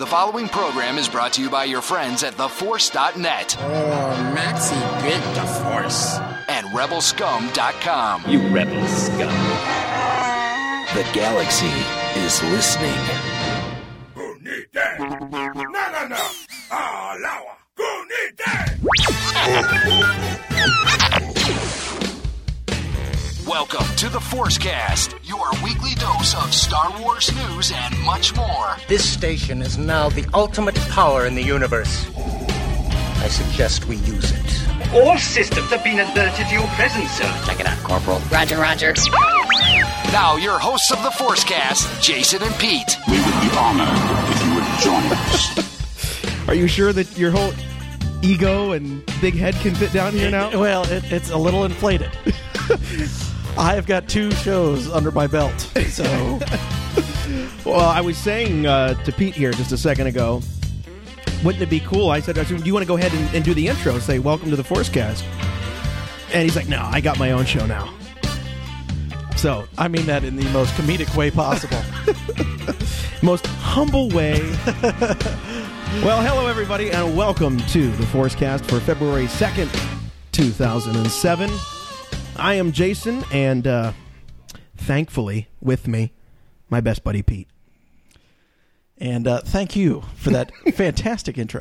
following program is brought to you by your friends at TheForce.net. Oh, Maxie bit the Force. And RebelScum.com. You rebel scum. The galaxy is listening. Who need that? No. Lawa. Who need that? Welcome to the Forcecast, your weekly dose of Star Wars news and much more. This station is now the ultimate power in the universe. I suggest we use it. All systems have been alerted to your presence, sir. Check it out, Corporal. Roger. Now, your hosts of the Forcecast, Jason and Pete. We would be honored if you would join us. Are you sure that your whole ego and big head can fit down here now? Well, it's a little inflated. I've got 2 shows under my belt, so... Well, I was saying to Pete here just a second ago, wouldn't it be cool? I said, do you want to go ahead and do the intro? Say, welcome to the Forcecast. And he's like, no, I got my own show now. So, I mean that in the most comedic way possible. most humble way. Well, hello, everybody, and welcome to the Forcecast for February 2nd, 2007. I am Jason, and thankfully, with me, my best buddy, Pete. And thank you for that fantastic intro.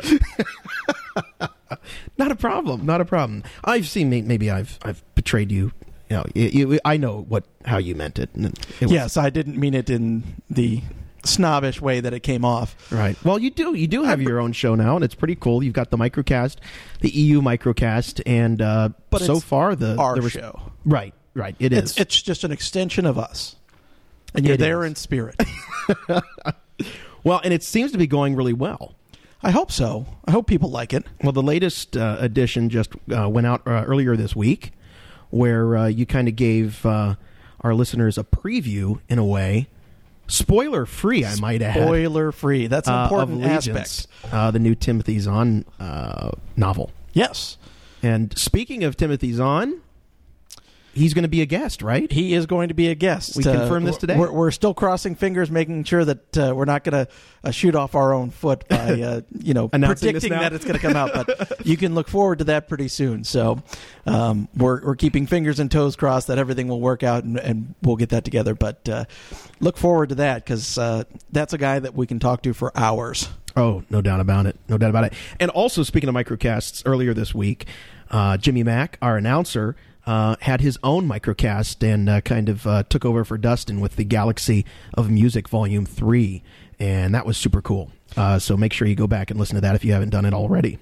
Not a problem. I've seen maybe I've betrayed you. I know how you meant it. Yes, I didn't mean it in the snobbish way that it came off. Right. Well, you do have your own show now, and it's pretty cool. You've got the Microcast, the EU Microcast, and but so far our show. Right. It is. It's just an extension of us, and you're there in spirit. Well, and it seems to be going really well. I hope so. I hope people like it. Well, the latest edition just went out earlier this week, where you kind of gave our listeners a preview, in a way. Spoiler-free, I might add. Spoiler-free. That's an important aspect. The new Timothy Zahn novel. Yes. And speaking of Timothy Zahn, he's going to be a guest, right? He is going to be a guest. We confirmed this today. We're still crossing fingers, making sure that we're not going to shoot off our own foot by predicting that it's going to come out. But you can look forward to that pretty soon. So we're keeping fingers and toes crossed that everything will work out, and we'll get that together. But look forward to that, because that's a guy that we can talk to for hours. Oh, no doubt about it. And also, speaking of microcasts, earlier this week, Jimmy Mack, our announcer, had his own microcast and kind of took over for Dustin with the Galaxy of Music Volume 3, and that was super cool. So make sure you go back and listen to that if you haven't done it already.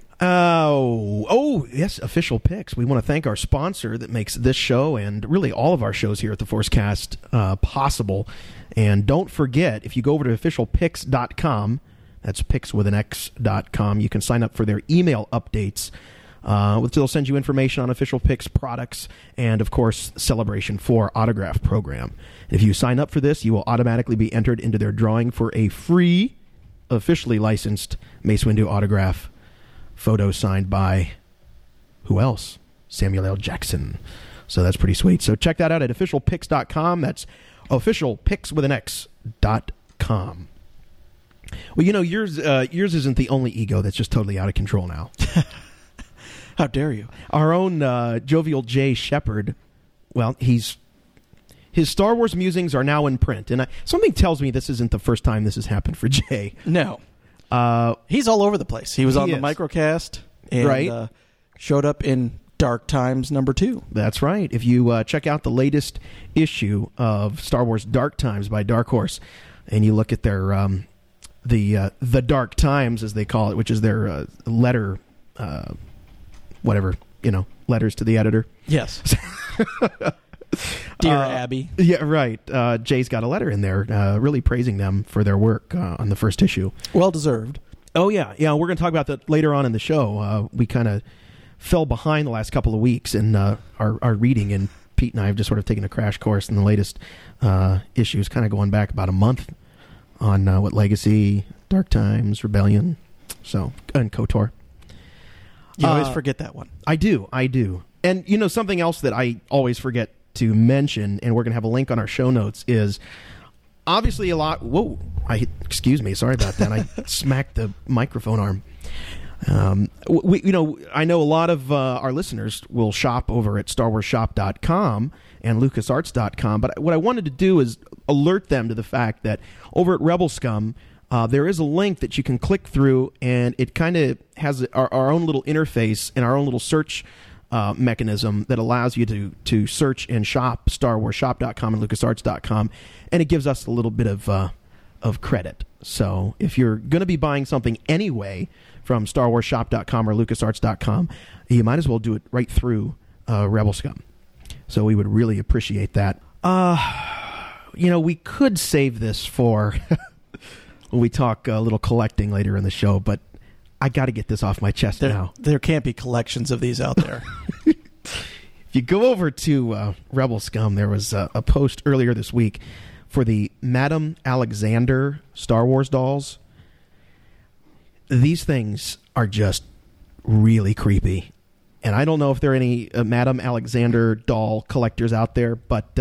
Oh, yes, official picks. We want to thank our sponsor that makes this show and really all of our shows here at the Forcecast possible. And don't forget, if you go over to officialpicks.com, that's picks with an X.com, you can sign up for their email updates. They'll send you information on Official Picks products and, of course, Celebration 4 autograph program. If you sign up for this, you will automatically be entered into their drawing for a free, officially licensed Mace Windu autograph photo signed by, who else? Samuel L. Jackson. So that's pretty sweet. So check that out at officialpicks.com. That's officialpicks.com. Well, yours isn't the only ego that's just totally out of control now. How dare you? Our own jovial Jay Shepard, well, his Star Wars musings are now in print, and something tells me this isn't the first time this has happened for Jay. No. He's all over the place. He was on the Microcast, and right? Showed up in Dark Times #2. That's right. If you check out the latest issue of Star Wars Dark Times by Dark Horse, and you look at their the Dark Times, as they call it, which is their letter... letters to the editor. Yes. Dear Abby. Yeah, right. Jay's got a letter in there really praising them for their work on the first issue. Well deserved. Oh, yeah. Yeah, we're going to talk about that later on in the show. We kind of fell behind the last couple of weeks in our reading, and Pete and I have just sort of taken a crash course in the latest issues, kind of going back about a month on Legacy, Dark Times, Rebellion, and KOTOR. You always forget that one. I do. And, something else that I always forget to mention, and we're going to have a link on our show notes, is obviously a lot. Whoa! Excuse me. Sorry about that. I smacked the microphone arm. I know a lot of our listeners will shop over at StarWarsShop.com and LucasArts.com, but what I wanted to do is alert them to the fact that over at Rebel Scum, there is a link that you can click through, and it kind of has our own little interface and our own little search mechanism that allows you to search and shop StarWarsShop.com and LucasArts.com, and it gives us a little bit of credit. So if you're going to be buying something anyway from StarWarsShop.com or LucasArts.com, you might as well do it right through Rebel Scum. So we would really appreciate that. We could save this for when we talk a little collecting later in the show, but I got to get this off my chest now. There can't be collections of these out there. If you go over to Rebel Scum, there was a post earlier this week for the Madame Alexander Star Wars dolls. These things are just really creepy. And I don't know if there are any Madame Alexander doll collectors out there, but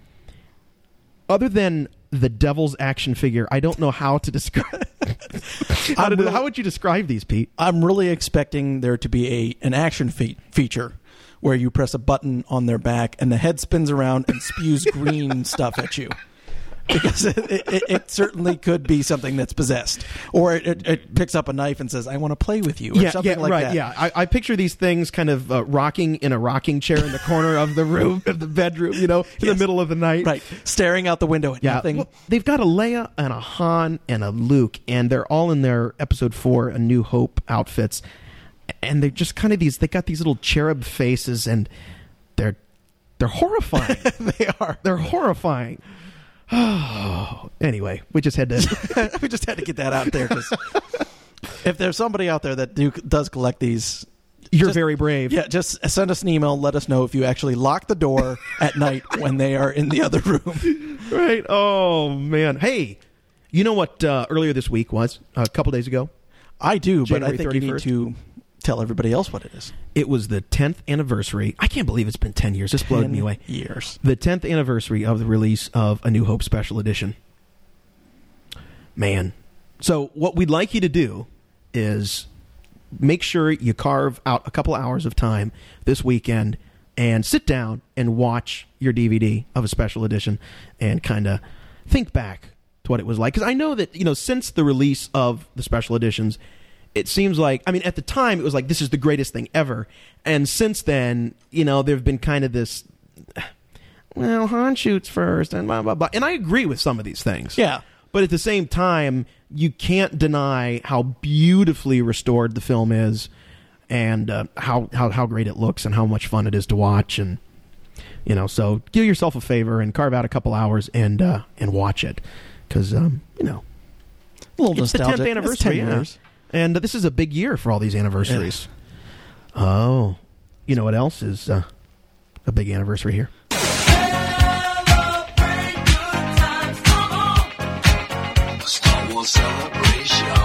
other than the Devil's action figure, I don't know how to describe. How would you describe these, Pete? I'm really expecting there to be an action feature where you press a button on their back and the head spins around and spews green stuff at you. Because it certainly could be something that's possessed. Or it picks up a knife and says, I want to play with you, or something like that. Yeah, I picture these things kind of rocking in a rocking chair in the corner of the room, of the bedroom, in the middle of the night. Right, staring out the window at nothing. Well, they've got a Leia and a Han and a Luke, and they're all in their Episode 4 A New Hope outfits. And they're just kind of they got these little cherub faces, and they're horrifying. They are. They're horrifying. Oh, anyway, we just had to get that out there, because if there's somebody out there that does collect these, you're very brave. Yeah, just send us an email. Let us know if you actually lock the door at night when they are in the other room. Right. Oh man. Hey, you know what? Earlier this week was a couple days ago. I do, January but I think 31st. You need to tell everybody else what it is. It was the 10th anniversary. I can't believe it's been 10 years. This blew me away. 10 years. The 10th anniversary of the release of A New Hope Special Edition. Man. So what we'd like you to do is make sure you carve out a couple hours of time this weekend and sit down and watch your DVD of a special edition and kind of think back to what it was like. Because I know that, since the release of the special editions, it seems like, at the time, it was like, this is the greatest thing ever. And since then, there have been kind of this, well, Han shoots first, and blah, blah, blah. And I agree with some of these things. Yeah. But at the same time, you can't deny how beautifully restored the film is, and how great it looks, and how much fun it is to watch. And, so give yourself a favor and carve out a couple hours and watch it. Because, a little it's nostalgic. the 10th anniversary. 10 years. And this is a big year for all these anniversaries. Yeah. Oh. You know what else is a big anniversary here? The Star Wars Celebration.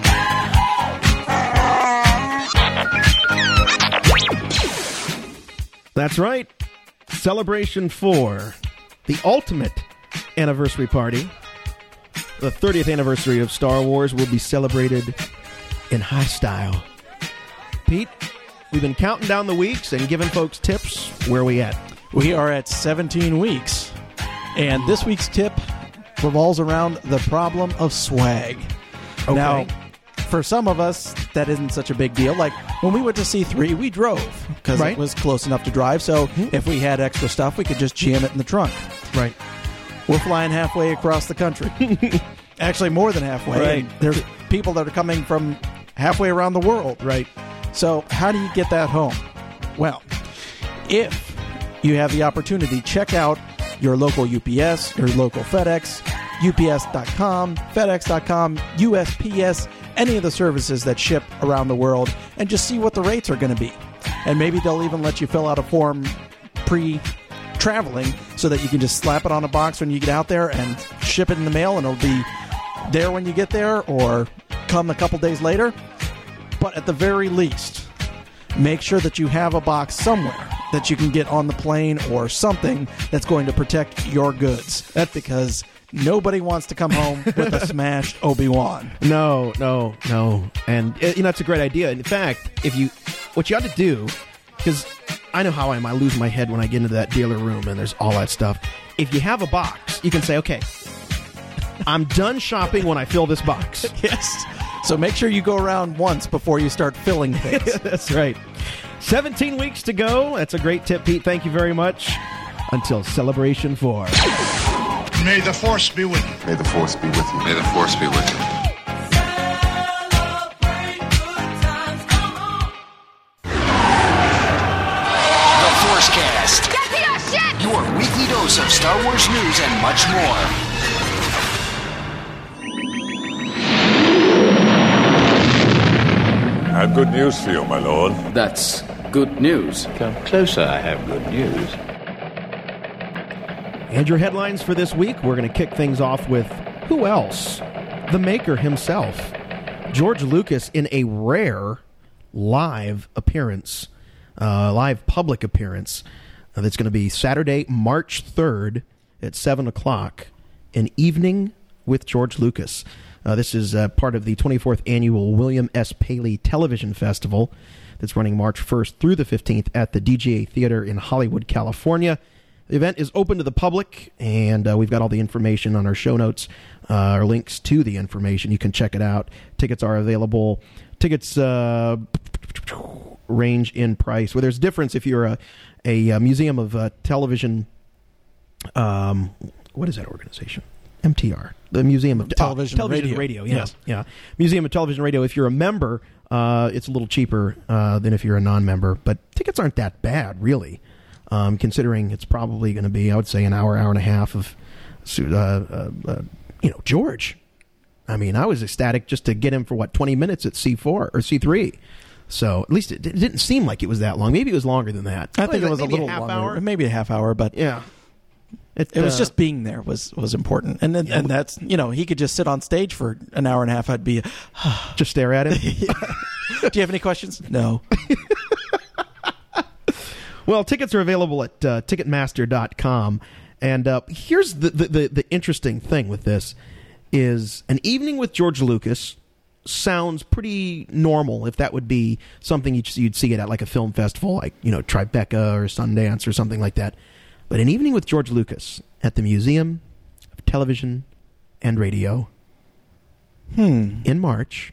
That's right. Celebration 4. The ultimate anniversary party. The 30th anniversary of Star Wars will be celebrated in high style. Pete, we've been counting down the weeks and giving folks tips. Where are we at? We are at 17 weeks. And this week's tip revolves around the problem of swag. Okay. Now, for some of us, that isn't such a big deal. Like, when we went to C3, we drove because it was close enough to drive. So if we had extra stuff, we could just jam it in the trunk. Right. We're flying halfway across the country. Actually, more than halfway. Right. There's people that are coming from halfway around the world. Right. So how do you get that home? Well, if you have the opportunity, check out your local UPS, your local FedEx, UPS.com, FedEx.com, USPS, any of the services that ship around the world, and just see what the rates are going to be. And maybe they'll even let you fill out a form pre-traveling so that you can just slap it on a box when you get out there and ship it in the mail, and it'll be there when you get there or come a couple days later. But at the very least, make sure that you have a box somewhere that you can get on the plane or something that's going to protect your goods. That's because nobody wants to come home with a smashed Obi-Wan. No. And it's a great idea. In fact, what you ought to do, because I know how I am. I lose my head when I get into that dealer room and there's all that stuff. If you have a box, you can say, okay, I'm done shopping when I fill this box. Yes. So make sure you go around once before you start filling things. That's right. 17 weeks to go. That's a great tip, Pete. Thank you very much. Until Celebration 4. May the Force be with you. May the Force be with you. May the Force be with you. The Forcecast. Your weekly dose of Star Wars news and much more. I have good news for you, my lord. That's good news. Come closer, I have good news. And your headlines for this week, we're going to kick things off with who else? The maker himself. George Lucas in a rare live appearance, live public appearance. That's going to be Saturday, March 3rd at 7 o'clock, an evening with George Lucas. This is part of the 24th Annual William S. Paley Television Festival that's running March 1st through the 15th at the DGA Theater in Hollywood, California. The event is open to the public, and we've got all the information on our show notes, or links to the information. You can check it out. Tickets are available. Tickets range in price. Well, there's a difference if you're a museum of television. What is that organization? MTR, the Museum of Television Radio. Yes, yeah. Museum of Television Radio. If you're a member, it's a little cheaper than if you're a non-member, but tickets aren't that bad, really, considering it's probably going to be, I would say, an hour and a half of, George. I mean, I was ecstatic just to get him for 20 minutes at C4 or C3. So at least it didn't seem like it was that long. Maybe it was longer than that. I think it was a little longer, hour? Maybe a half hour, but yeah. It was just being there was important, and that's he could just sit on stage for an hour and a half. I'd be just stare at him. Do you have any questions? No. Well, tickets are available at Ticketmaster.com, and here's the interesting thing with this is an evening with George Lucas sounds pretty normal if that would be something you'd see it at like a film festival, like Tribeca or Sundance or something like that. But an evening with George Lucas at the Museum of Television and Radio in March.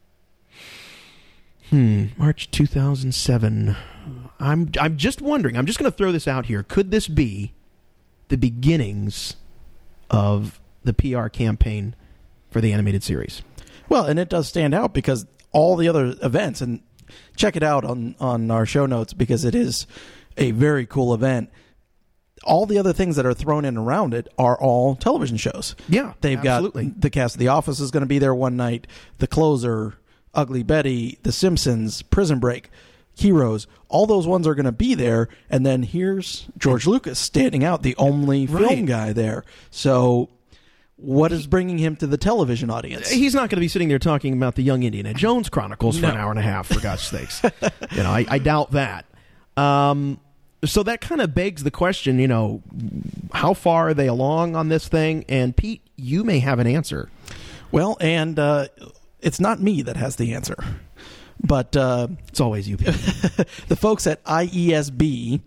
March 2007. I'm just wondering. I'm just going to throw this out here. Could this be the beginnings of the PR campaign for the animated series? Well, and it does stand out because all the other events, and check it out on our show notes because it is a very cool event. All the other things that are thrown in around it are all television shows. Yeah, they've absolutely. got the cast of The Office is going to be there one night, The Closer, Ugly Betty, The Simpsons, Prison Break, Heroes. All those ones are going to be there, and then here's George Lucas standing out, the only film guy there. So what is bringing him to the television audience? He's not going to be sitting there talking about the Young Indiana Jones Chronicles for an hour and a half, for God's sakes. I doubt that. So that kind of begs the question, how far are they along on this thing? And Pete, you may have an answer. Well, and it's not me that has the answer, but it's always you, Pete. The folks at IESB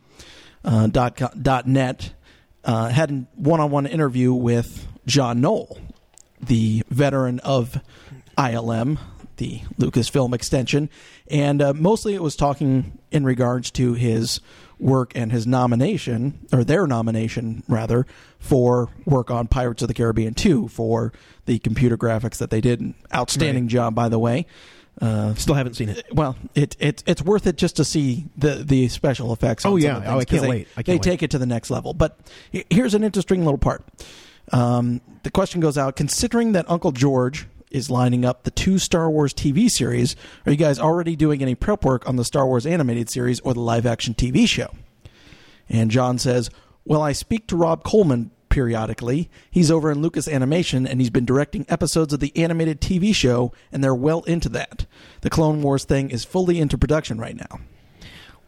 .net had a one-on-one interview with John Knoll, the veteran of ILM, the Lucasfilm extension, and mostly it was talking in regards to his work and his nomination, or their nomination, rather, for work on Pirates of the Caribbean 2 for the computer graphics that they did. An outstanding job, by the way. Still haven't seen it. Well, it's worth it just to see the special effects. Oh, yeah. I can't wait. They take it to the next level. But here's an interesting little part. The question goes out, considering that Uncle George is lining up the 2 Star Wars TV series, are you guys already doing any prep work on the Star Wars animated series or the live-action TV show? And John says, well, I speak to Rob Coleman periodically. He's over in Lucas Animation, and he's been directing episodes of the animated TV show, and they're well into that. The Clone Wars thing is fully into production right now.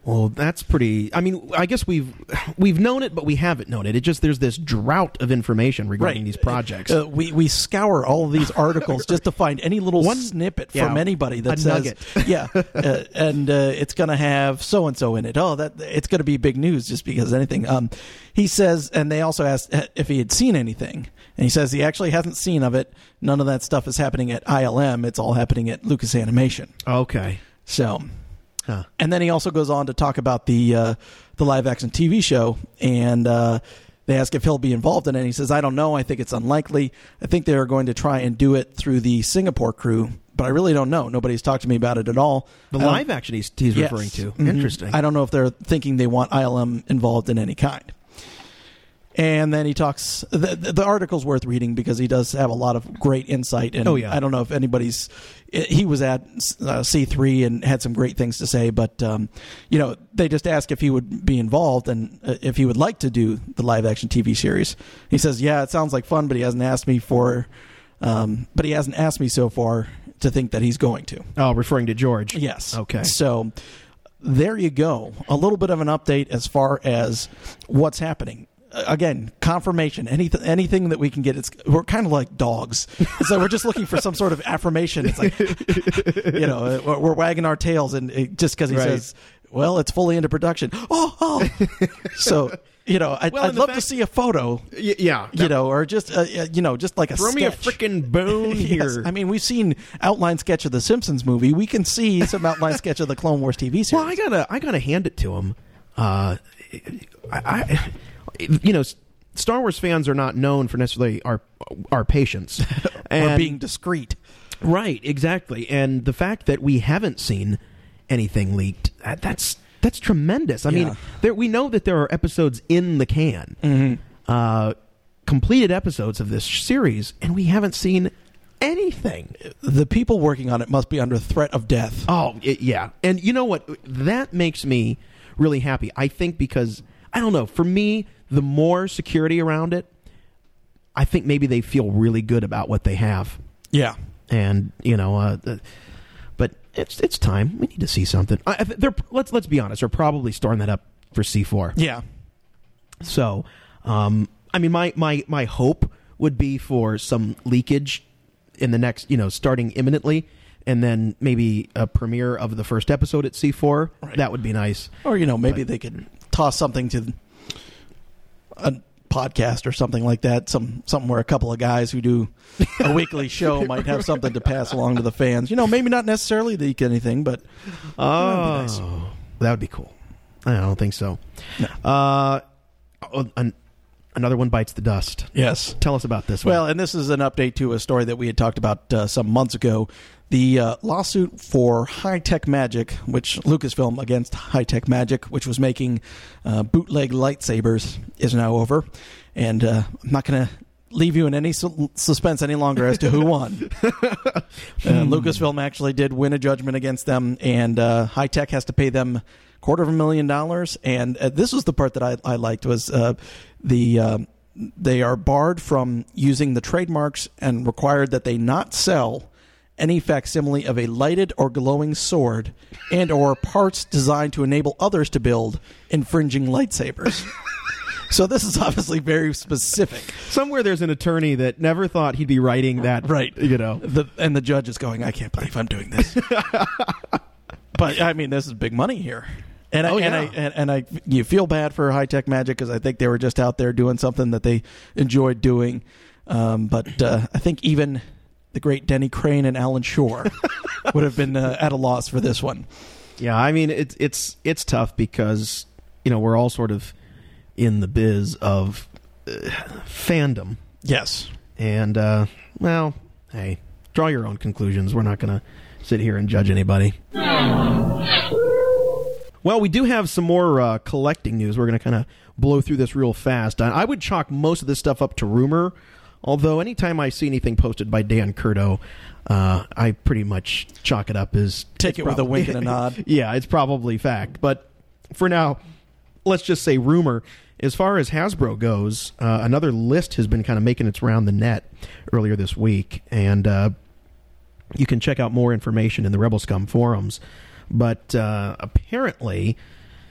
Well, that's pretty. I mean, I guess we've known it, but we haven't known it. It just there's this drought of information regarding these projects. We scour all of these articles just to find any little snippet from anybody that says, nugget. and it's going to have so and so in it. Oh, that it's going to be big news just because anything. He says, and they also asked if he had seen anything, and he says he actually hasn't seen of it. None of that stuff is happening at ILM. It's all happening at Lucas Animation. Okay, so. Huh. And then he also goes on to talk about the live-action TV show, and they ask if he'll be involved in it. And he says, I don't know. I think it's unlikely. I think they're going to try and do it through the Singapore crew, but I really don't know. Nobody's talked to me about it at all. The live-action he's referring to. Mm-hmm. Interesting. I don't know if they're thinking they want ILM involved in any kind. And then he talks, the article's worth reading because he does have a lot of great insight. And I don't know if he was at C3 and had some great things to say, but, they just ask if he would be involved and if he would like to do the live action TV series. He says, yeah, it sounds like fun, but he hasn't asked me so far to think that he's going to. Oh, referring to George. Yes. Okay. So there you go. A little bit of an update as far as what's happening. Again, confirmation. Anything that we can get. We're kind of like dogs. So we're just looking for some sort of affirmation. It's like, we're wagging our tails, and just because he says, "Well, it's fully into production." Oh. So I'd love to see a photo. Yeah. Or just just like a throw sketch. me a freaking bone here. I mean, we've seen outline sketch of the Simpsons movie. We can see some outline sketch of the Clone Wars TV series. Well, I gotta hand it to him. Star Wars fans are not known for necessarily our patience or being discreet. Right, exactly. And the fact that we haven't seen anything leaked, that's tremendous. I mean, we know that there are episodes in the can, completed episodes of this series, and we haven't seen anything. The people working on it must be under threat of death. Oh, yeah. And you know what? That makes me really happy. I think because, I don't know, for me, the more security around it, I think maybe they feel really good about what they have. Yeah. And, but it's time. We need to see something. Let's be honest, they're probably storing that up for C4. Yeah. So, I mean, my hope would be for some leakage in the next, starting imminently, and then maybe a premiere of the first episode at C4. Right. That would be nice. Or, maybe they could toss something to a podcast or something like that, something where a couple of guys who do a weekly show might have something to pass along to the fans. Maybe not necessarily leak anything, but that'd be nice. That would be cool. I don't think so. No. Another one bites the dust. Yes. Tell us about this one. Well, and this is an update to a story that we had talked about some months ago. The lawsuit for High Tech Magic, which Lucasfilm against High Tech Magic, which was making bootleg lightsabers, is now over. And I'm not going to leave you in any suspense any longer as to who won. Lucasfilm actually did win a judgment against them, and High Tech has to pay them $250,000. And this was the part that I liked was they are barred from using the trademarks and required that they not sell any facsimile of a lighted or glowing sword and or parts designed to enable others to build infringing lightsabers. So this is obviously very specific. Somewhere there's an attorney that never thought he'd be writing that. Right. And the judge is going, I can't believe I'm doing this. But, I mean, this is big money here. And you feel bad for High Tech Magic because I think they were just out there doing something that they enjoyed doing. But I think even the great Denny Crane and Alan Shore would have been at a loss for this one. Yeah, I mean it's tough because we're all sort of in the biz of fandom. Yes, and hey, draw your own conclusions. We're not going to sit here and judge anybody. Well, we do have some more collecting news. We're going to kind of blow through this real fast. I would chalk most of this stuff up to rumor, although anytime I see anything posted by Dan Curto, I pretty much chalk it up as... Take it with a wink and a nod. Yeah, it's probably fact. But for now, let's just say rumor. As far as Hasbro goes, another list has been kind of making its round the net earlier this week, and you can check out more information in the Rebel Scum forums. But apparently,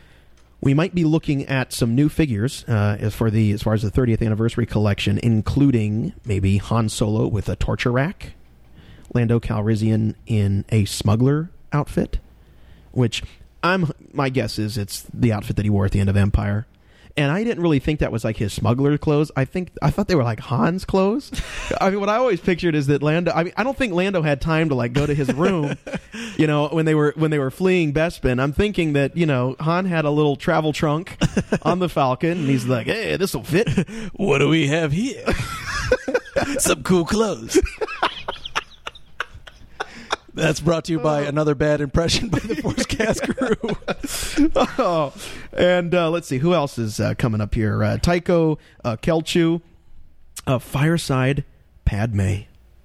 We might be looking at some new figures as far as the 30th anniversary collection, including maybe Han Solo with a torture rack, Lando Calrissian in a smuggler outfit, which my guess is it's the outfit that he wore at the end of Empire. And I didn't really think that was like his smuggler clothes. I thought they were like Han's clothes. I mean, what I always pictured is that Lando. I mean, I don't think Lando had time to like go to his room, when they were fleeing Bespin. I'm thinking that Han had a little travel trunk on the Falcon, and he's like, "Hey, this will fit." What do we have here? Some cool clothes. That's brought to you by another bad impression by the Forcecast crew. And let's see, who else is coming up here? Tycho Kelchu, Fireside Padme.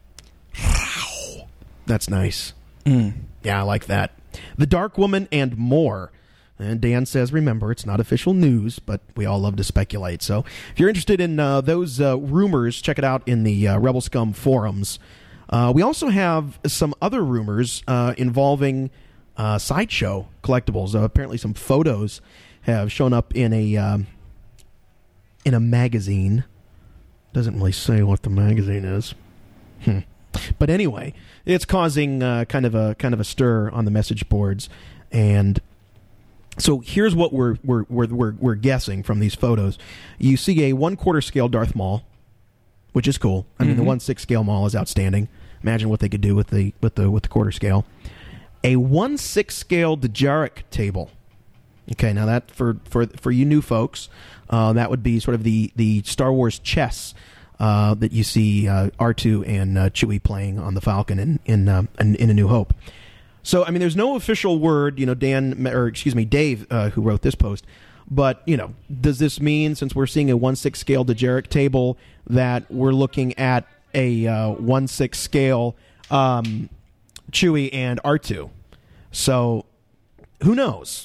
That's nice. Yeah, I like that. The Dark Woman and more. And Dan says, remember, it's not official news, but we all love to speculate. So if you're interested in those rumors, check it out in the Rebel Scum forums. We also have some other rumors involving Sideshow collectibles. Apparently, some photos have shown up in a magazine. Doesn't really say what the magazine is. But anyway, it's causing kind of a stir on the message boards, and so here's what we're guessing from these photos. You see a 1/4 scale Darth Maul, which is cool. I mean, the 1/6 scale Maul is outstanding. Imagine what they could do with the quarter scale. A 1/6 scale Dejarik table. Okay, now that for you new folks, that would be sort of the Star Wars chess that you see R2 and Chewie playing on the Falcon in A New Hope. So I mean, there's no official word. Dave, who wrote this post. But, does this mean, since we're seeing a 1/6 scale Dejarik table, that we're looking at a 1/6 scale Chewie and R2? So, who knows?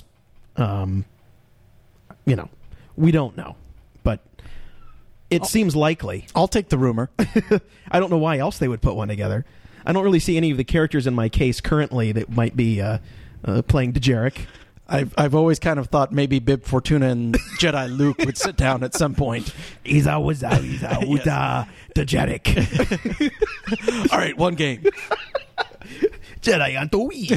We don't know. But it seems likely. I'll take the rumor. I don't know why else they would put one together. I don't really see any of the characters in my case currently that might be playing Dejarik. I've always kind of thought maybe Bib Fortuna and Jedi Luke would sit down at some point. He's always Dejarik. All right, one game. Jedi on the Wii.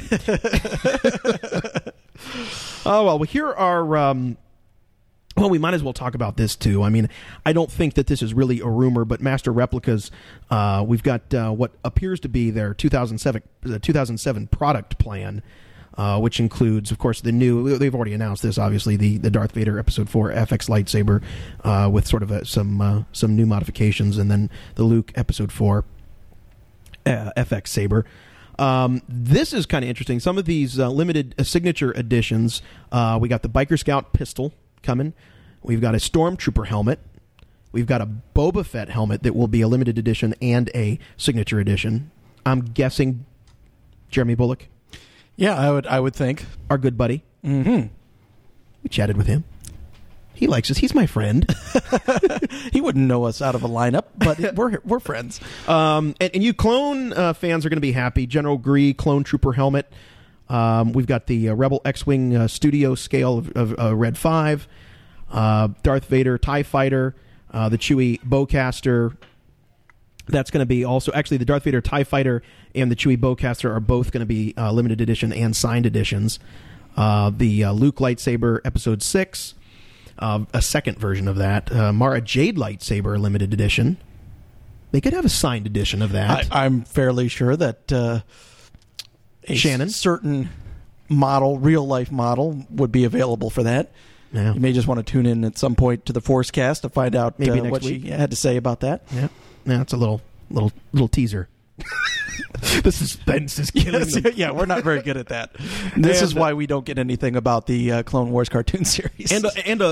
Well, here are. Well, we might as well talk about this too. I mean, I don't think that this is really a rumor, but Master Replicas, we've got what appears to be their 2007 product plan. Which includes, of course, they've already announced this, obviously, the Darth Vader Episode 4 FX lightsaber with sort of some new modifications, and then the Luke Episode 4 FX saber. This is kind of interesting. Some of these limited signature editions, we got the Biker Scout pistol coming. We've got a Stormtrooper helmet. We've got a Boba Fett helmet that will be a limited edition and a signature edition. I'm guessing Jeremy Bullock. Yeah, I would think. Our good buddy. Mm-hmm. We chatted with him. He likes us. He's my friend. He wouldn't know us out of a lineup, but we're friends. And you clone fans are going to be happy. General Gree Clone Trooper helmet. We've got the Rebel X-Wing studio scale of Red 5. Darth Vader TIE Fighter. The Chewie Bowcaster. That's going to be also... Actually, the Darth Vader TIE Fighter and the Chewie Bowcaster are both going to be limited edition and signed editions. The Luke lightsaber Episode 6, a second version of that. Mara Jade lightsaber limited edition. They could have a signed edition of that. I'm fairly sure that a certain model, real-life model, would be available for that. Yeah. You may just want to tune in at some point to the Forcecast to find out what week. she had to say about that. Yeah. Yeah, it's a little teaser. The suspense is killing them. Yeah, we're not very good at that. This is why we don't get anything about the Clone Wars cartoon series. Because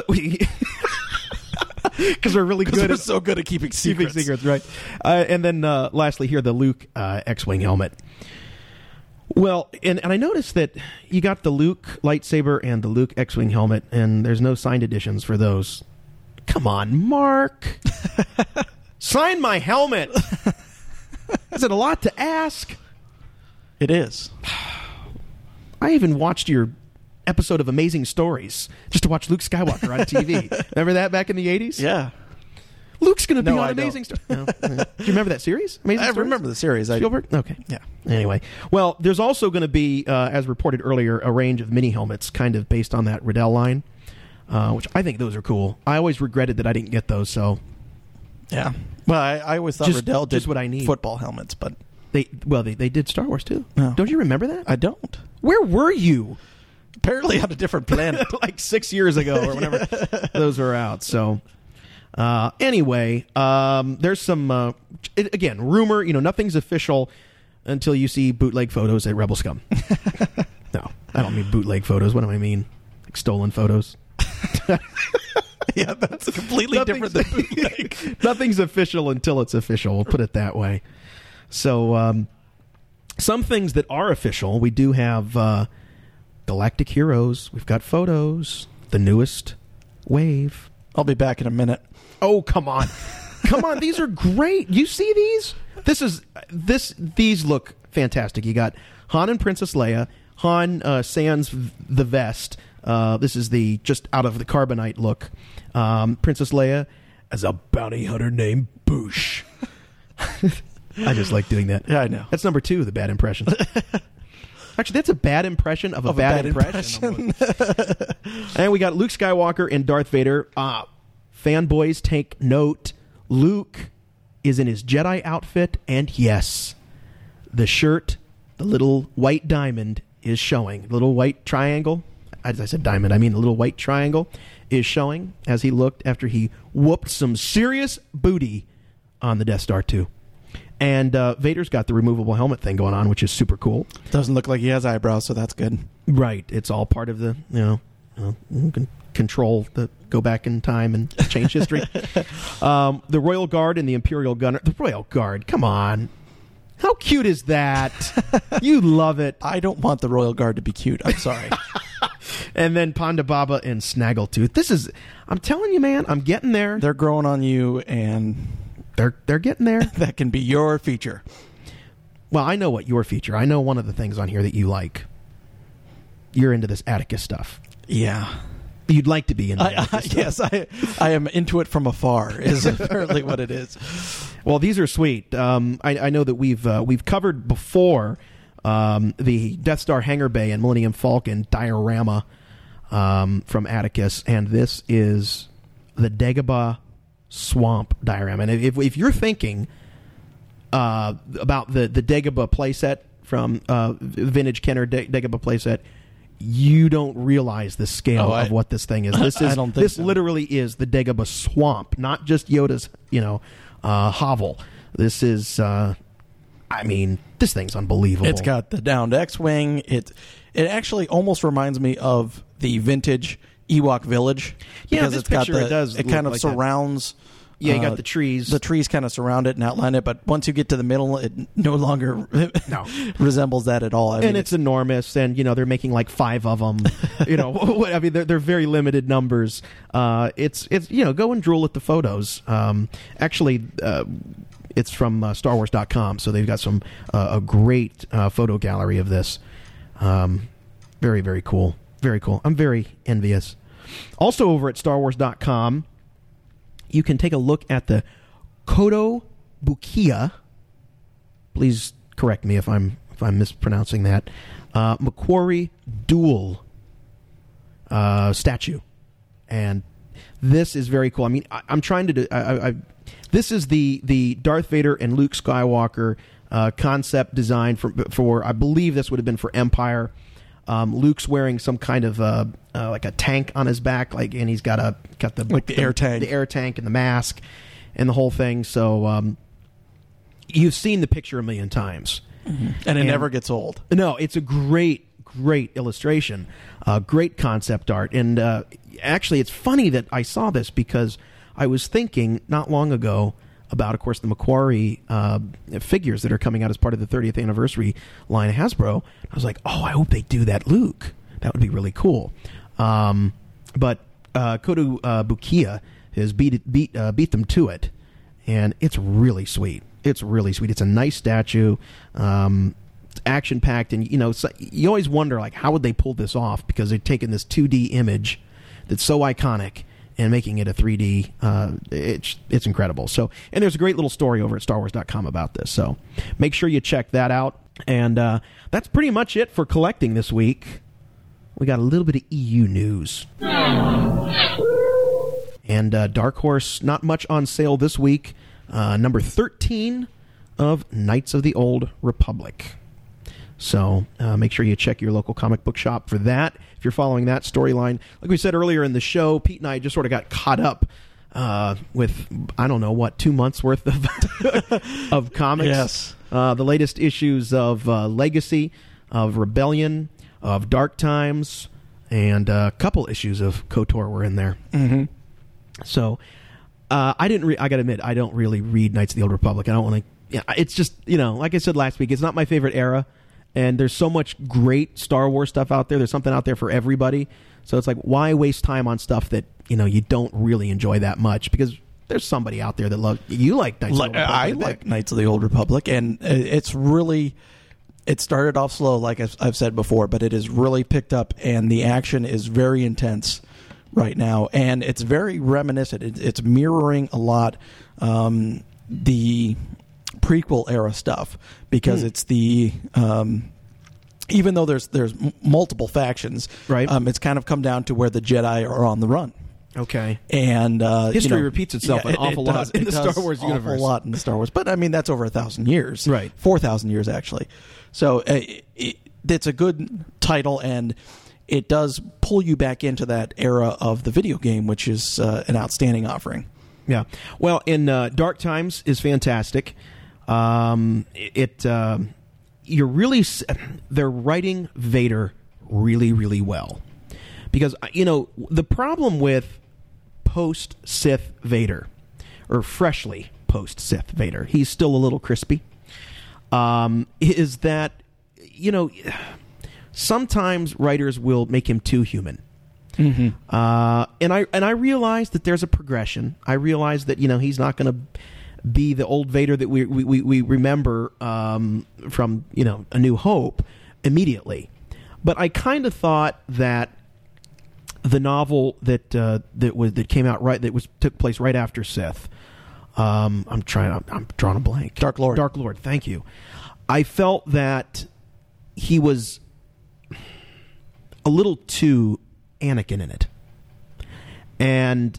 we're really good. We're so good at keeping secrets. Right. And then lastly here, the Luke X-Wing helmet. Well, and I noticed that you got the Luke lightsaber and the Luke X-Wing helmet, and there's no signed editions for those. Come on, Mark. Sign my helmet. Is it a lot to ask? It is. I even watched your episode of Amazing Stories just to watch Luke Skywalker on TV. Remember that back in the 80s? Yeah. Luke's going to be on Amazing Stories. No. Do you remember that series? Amazing I Stories? remember the series. Spielberg? Okay. Yeah. Anyway. Well, there's also going to be, as reported earlier, a range of mini helmets kind of based on that Riddell line, which I think those are cool. I always regretted that I didn't get those, so... Yeah. Well, I always thought Riddell did what I need. Football helmets, but... They did Star Wars, too. No. Don't you remember that? I don't. Where were you? Apparently on a different planet. Like 6 years ago or whenever those were out, so... Anyway, there's some, again, rumor, nothing's official until you see bootleg photos at Rebel Scum. No, I don't mean bootleg photos. What do I mean? Like stolen photos. Yeah, that's completely different than bootleg. Nothing's official until it's official. We'll put it that way. So, some things that are official, we do have, Galactic Heroes. We've got photos. The newest wave. I'll be back in a minute. Oh, come on. Come on, these are great. You see these? These look fantastic. You got Han and Princess Leia, Han sans the vest. This is the just out of the carbonite look. Princess Leia as a bounty hunter named Boosh. I just like doing that. Yeah, I know. That's number 2, the bad impressions. Actually, that's a bad impression of a bad impression. And we got Luke Skywalker and Darth Vader. Fanboys take note. Luke is in his Jedi outfit, and yes, the shirt, the little white diamond, is showing. The little white triangle. As I said diamond, I mean the little white triangle is showing as he looked after he whooped some serious booty on the Death Star 2. And Vader's got the removable helmet thing going on, which is super cool. Doesn't look like he has eyebrows, so that's good. Right. It's all part of the, you can control go back in time and change history. The Royal Guard and the Imperial Gunner. The Royal Guard, come on. How cute is that? You love it. I don't want the Royal Guard to be cute. I'm sorry. And then Ponda Baba and Snaggletooth. I'm telling you, man, I'm getting there. They're growing on you, and... They're getting there. That can be your feature. Well, I know what your feature. I know one of the things on here that you like. You're into this Atticus stuff. Yeah. You'd like to be into Atticus stuff. Yes, I am into it from afar, is apparently what it is. Well, these are sweet. I know that we've covered before the Death Star hangar bay and Millennium Falcon diorama from Atticus, and this is the Dagobah swamp diorama. And if you're thinking about the Dagobah playset from vintage Kenner Dagobah playset, you don't realize the scale of what this thing is. This literally is the Dagobah swamp, not just Yoda's hovel. This is this thing's unbelievable. It's got the downed X-wing. It actually almost reminds me of the vintage Ewok village. Yeah, because it kind of surrounds. Yeah, you got the trees. The trees kind of surround it and outline it, but once you get to the middle, it no longer resembles that at all. It's enormous, and they're making like 5 of them. They're very limited numbers. It's go and drool at the photos. Actually, it's from StarWars.com, so they've got a great photo gallery of this. Very, very cool. Very cool. I'm very envious. Also over at StarWars.com, you can take a look at the Kodo Bukia. Please correct me if I'm mispronouncing that. Macquarie Duel statue, and this is very cool. I mean, I'm trying to do. This is the Darth Vader and Luke Skywalker concept design for I believe this would have been for Empire. Luke's wearing some kind of like a tank on his back, and he's got the air tank, and the mask, and the whole thing. So you've seen the picture a million times, and it never gets old. No, it's a great illustration, great concept art, and actually, it's funny that I saw this because I was thinking not long ago about, of course, the Macquarie figures that are coming out as part of the 30th anniversary line of Hasbro. I was like, I hope they do that Luke. That would be really cool. But Kodo Bukia has beat them to it, and it's really sweet. It's really sweet. It's a nice statue. action-packed, and so you always wonder, like, how would they pull this off, because they've taken this 2D image that's so iconic and making it a 3D. It's incredible. So, and there's a great little story over at StarWars.com about this, so make sure you check that out. And that's pretty much it for collecting this week. We got a little bit of EU news. And Dark Horse, not much on sale this week. Number 13 of Knights of the Old Republic. So make sure you check your local comic book shop for that if you're following that storyline. Like we said earlier in the show, Pete and I just sort of got caught up with, 2 months worth of comics. Yes. The latest issues of Legacy, of Rebellion, of Dark Times, and a couple issues of KOTOR were in there. Mm-hmm. So I got to admit, I don't really read Knights of the Old Republic. I don't want to. Yeah, it's just, like I said last week, it's not my favorite era, and there's so much great Star Wars stuff out there. There's something out there for everybody. So it's like, why waste time on stuff that you don't really enjoy that much? Because there's somebody out there that loves. You like Knights of the Old Republic. I like Knights of the Old Republic, and it's really. It started off slow, like I've said before, but it has really picked up, and the action is very intense right now, and it's very reminiscent. It's mirroring a lot the prequel era stuff, because it's the even though there's multiple factions, right? It's kind of come down to where the Jedi are on the run. Okay, and history repeats itself an awful lot in the Star Wars universe. Awful lot in the Star Wars, but I mean that's over 1,000 years, right? 4,000 years actually. So it's a good title, and it does pull you back into that era of the video game, which is an outstanding offering. Yeah, well, in Dark Times is fantastic. They're writing Vader really, really well, because the problem with post-Sith Vader, or freshly post-Sith Vader, he's still a little crispy. Is that sometimes writers will make him too human. Mm-hmm. And I realize that there's a progression. I realize that he's not going to be the old Vader that we remember from A New Hope immediately. But I kind of thought that the novel that came out took place right after Sith. I'm drawing a blank. Dark Lord. Dark Lord. Thank you. I felt that he was a little too Anakin in it, and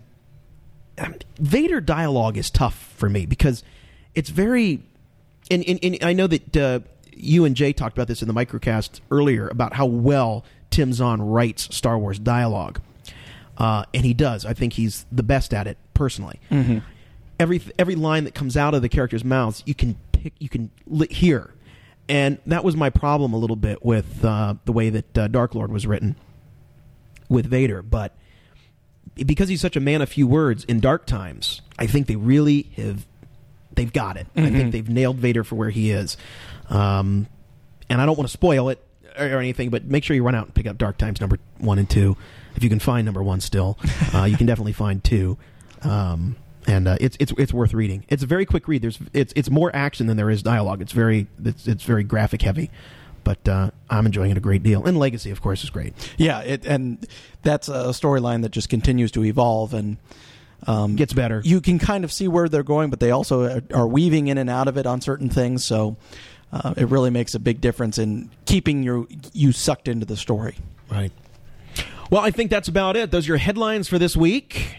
Vader dialogue is tough for me because it's very. And I know that you and Jay talked about this in the microcast earlier about how well Tim Zahn writes Star Wars dialogue, and he does. I think he's the best at it personally. Mm-hmm. Every line that comes out of the characters' mouths, you can hear, and that was my problem a little bit with the way that Dark Lord was written with Vader. But because he's such a man of few words in Dark Times, I think they've got it. Mm-hmm. I think they've nailed Vader for where he is, and I don't want to spoil it or anything, but make sure you run out and pick up Dark Times number 1 and 2 if you can find number 1 still. You can definitely find 2. And it's worth reading. It's a very quick read. It's more action than there is dialogue. It's very graphic heavy, but I'm enjoying it a great deal. And Legacy, of course, is great. Yeah, and that's a storyline that just continues to evolve and gets better. You can kind of see where they're going, but they also are weaving in and out of it on certain things. So it really makes a big difference in keeping you sucked into the story. Right. Well, I think that's about it. Those are your headlines for this week.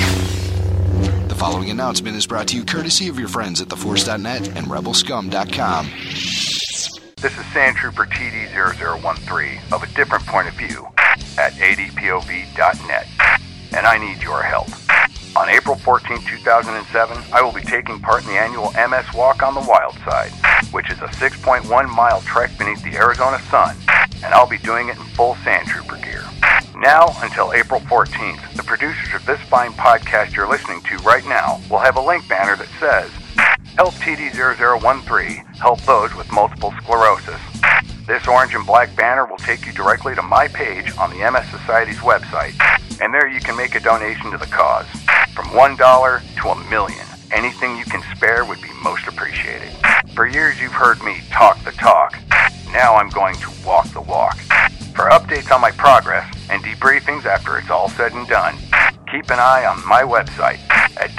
The following announcement is brought to you courtesy of your friends at TheForce.net and RebelScum.com. This is Sand Trooper TD0013 of a different point of view at ADPOV.net, and I need your help. On April 14, 2007, I will be taking part in the annual MS Walk on the Wild Side, which is a 6.1-mile trek beneath the Arizona sun, and I'll be doing it in full Sand Trooper gear. Now, until April 14th, the producers of this fine podcast you're listening to right now will have a link banner that says, Help TD0013 help those with multiple sclerosis. This orange and black banner will take you directly to my page on the MS Society's website, and there you can make a donation to the cause. From $1 to $1 million, anything you can spare would be most appreciated. For years you've heard me talk the talk. Now I'm going to walk the walk. For updates on my progress and debriefings after it's all said and done, keep an eye on my website at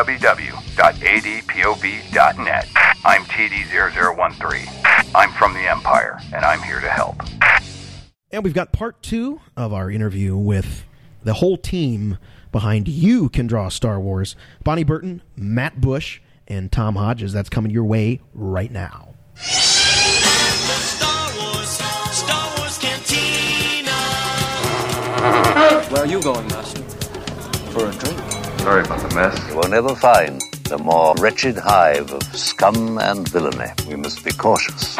www.adpov.net. I'm TD0013. I'm from the Empire, and I'm here to help. And we've got part 2 of our interview with the whole team behind You Can Draw Star Wars. Bonnie Burton, Matt Bush, and Tom Hodges. That's coming your way right now. Star Wars Cantina. Where are you going, Master? For a drink. Sorry about the mess. You will never find the more wretched hive of scum and villainy. We must be cautious.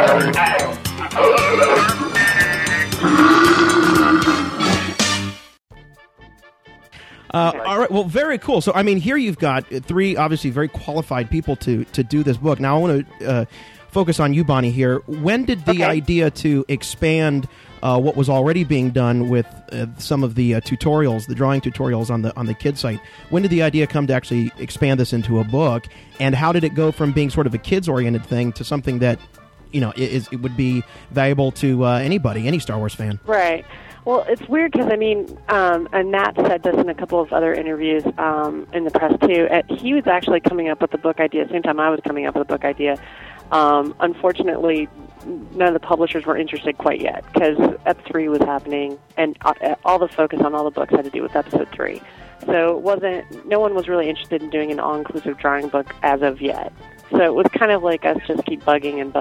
All right. Well, very cool. So, I mean, here you've got 3 obviously very qualified people to do this book. Now, I want to focus on you, Bonnie, here. When did the idea to expand what was already being done with some of the tutorials, the drawing tutorials on the kids site? When did the idea come to actually expand this into a book? And how did it go from being sort of a kids-oriented thing to something that, it would be valuable to anybody, any Star Wars fan? Right. Well, it's weird because, and Matt said this in a couple of other interviews in the press, too. He was actually coming up with the book idea at the same time I was coming up with the book idea. Unfortunately, none of the publishers were interested quite yet because Ep 3 was happening, and all the focus on all the books had to do with Episode 3. So no one was really interested in doing an all-inclusive drawing book as of yet. So it was kind of like us just keep bugging and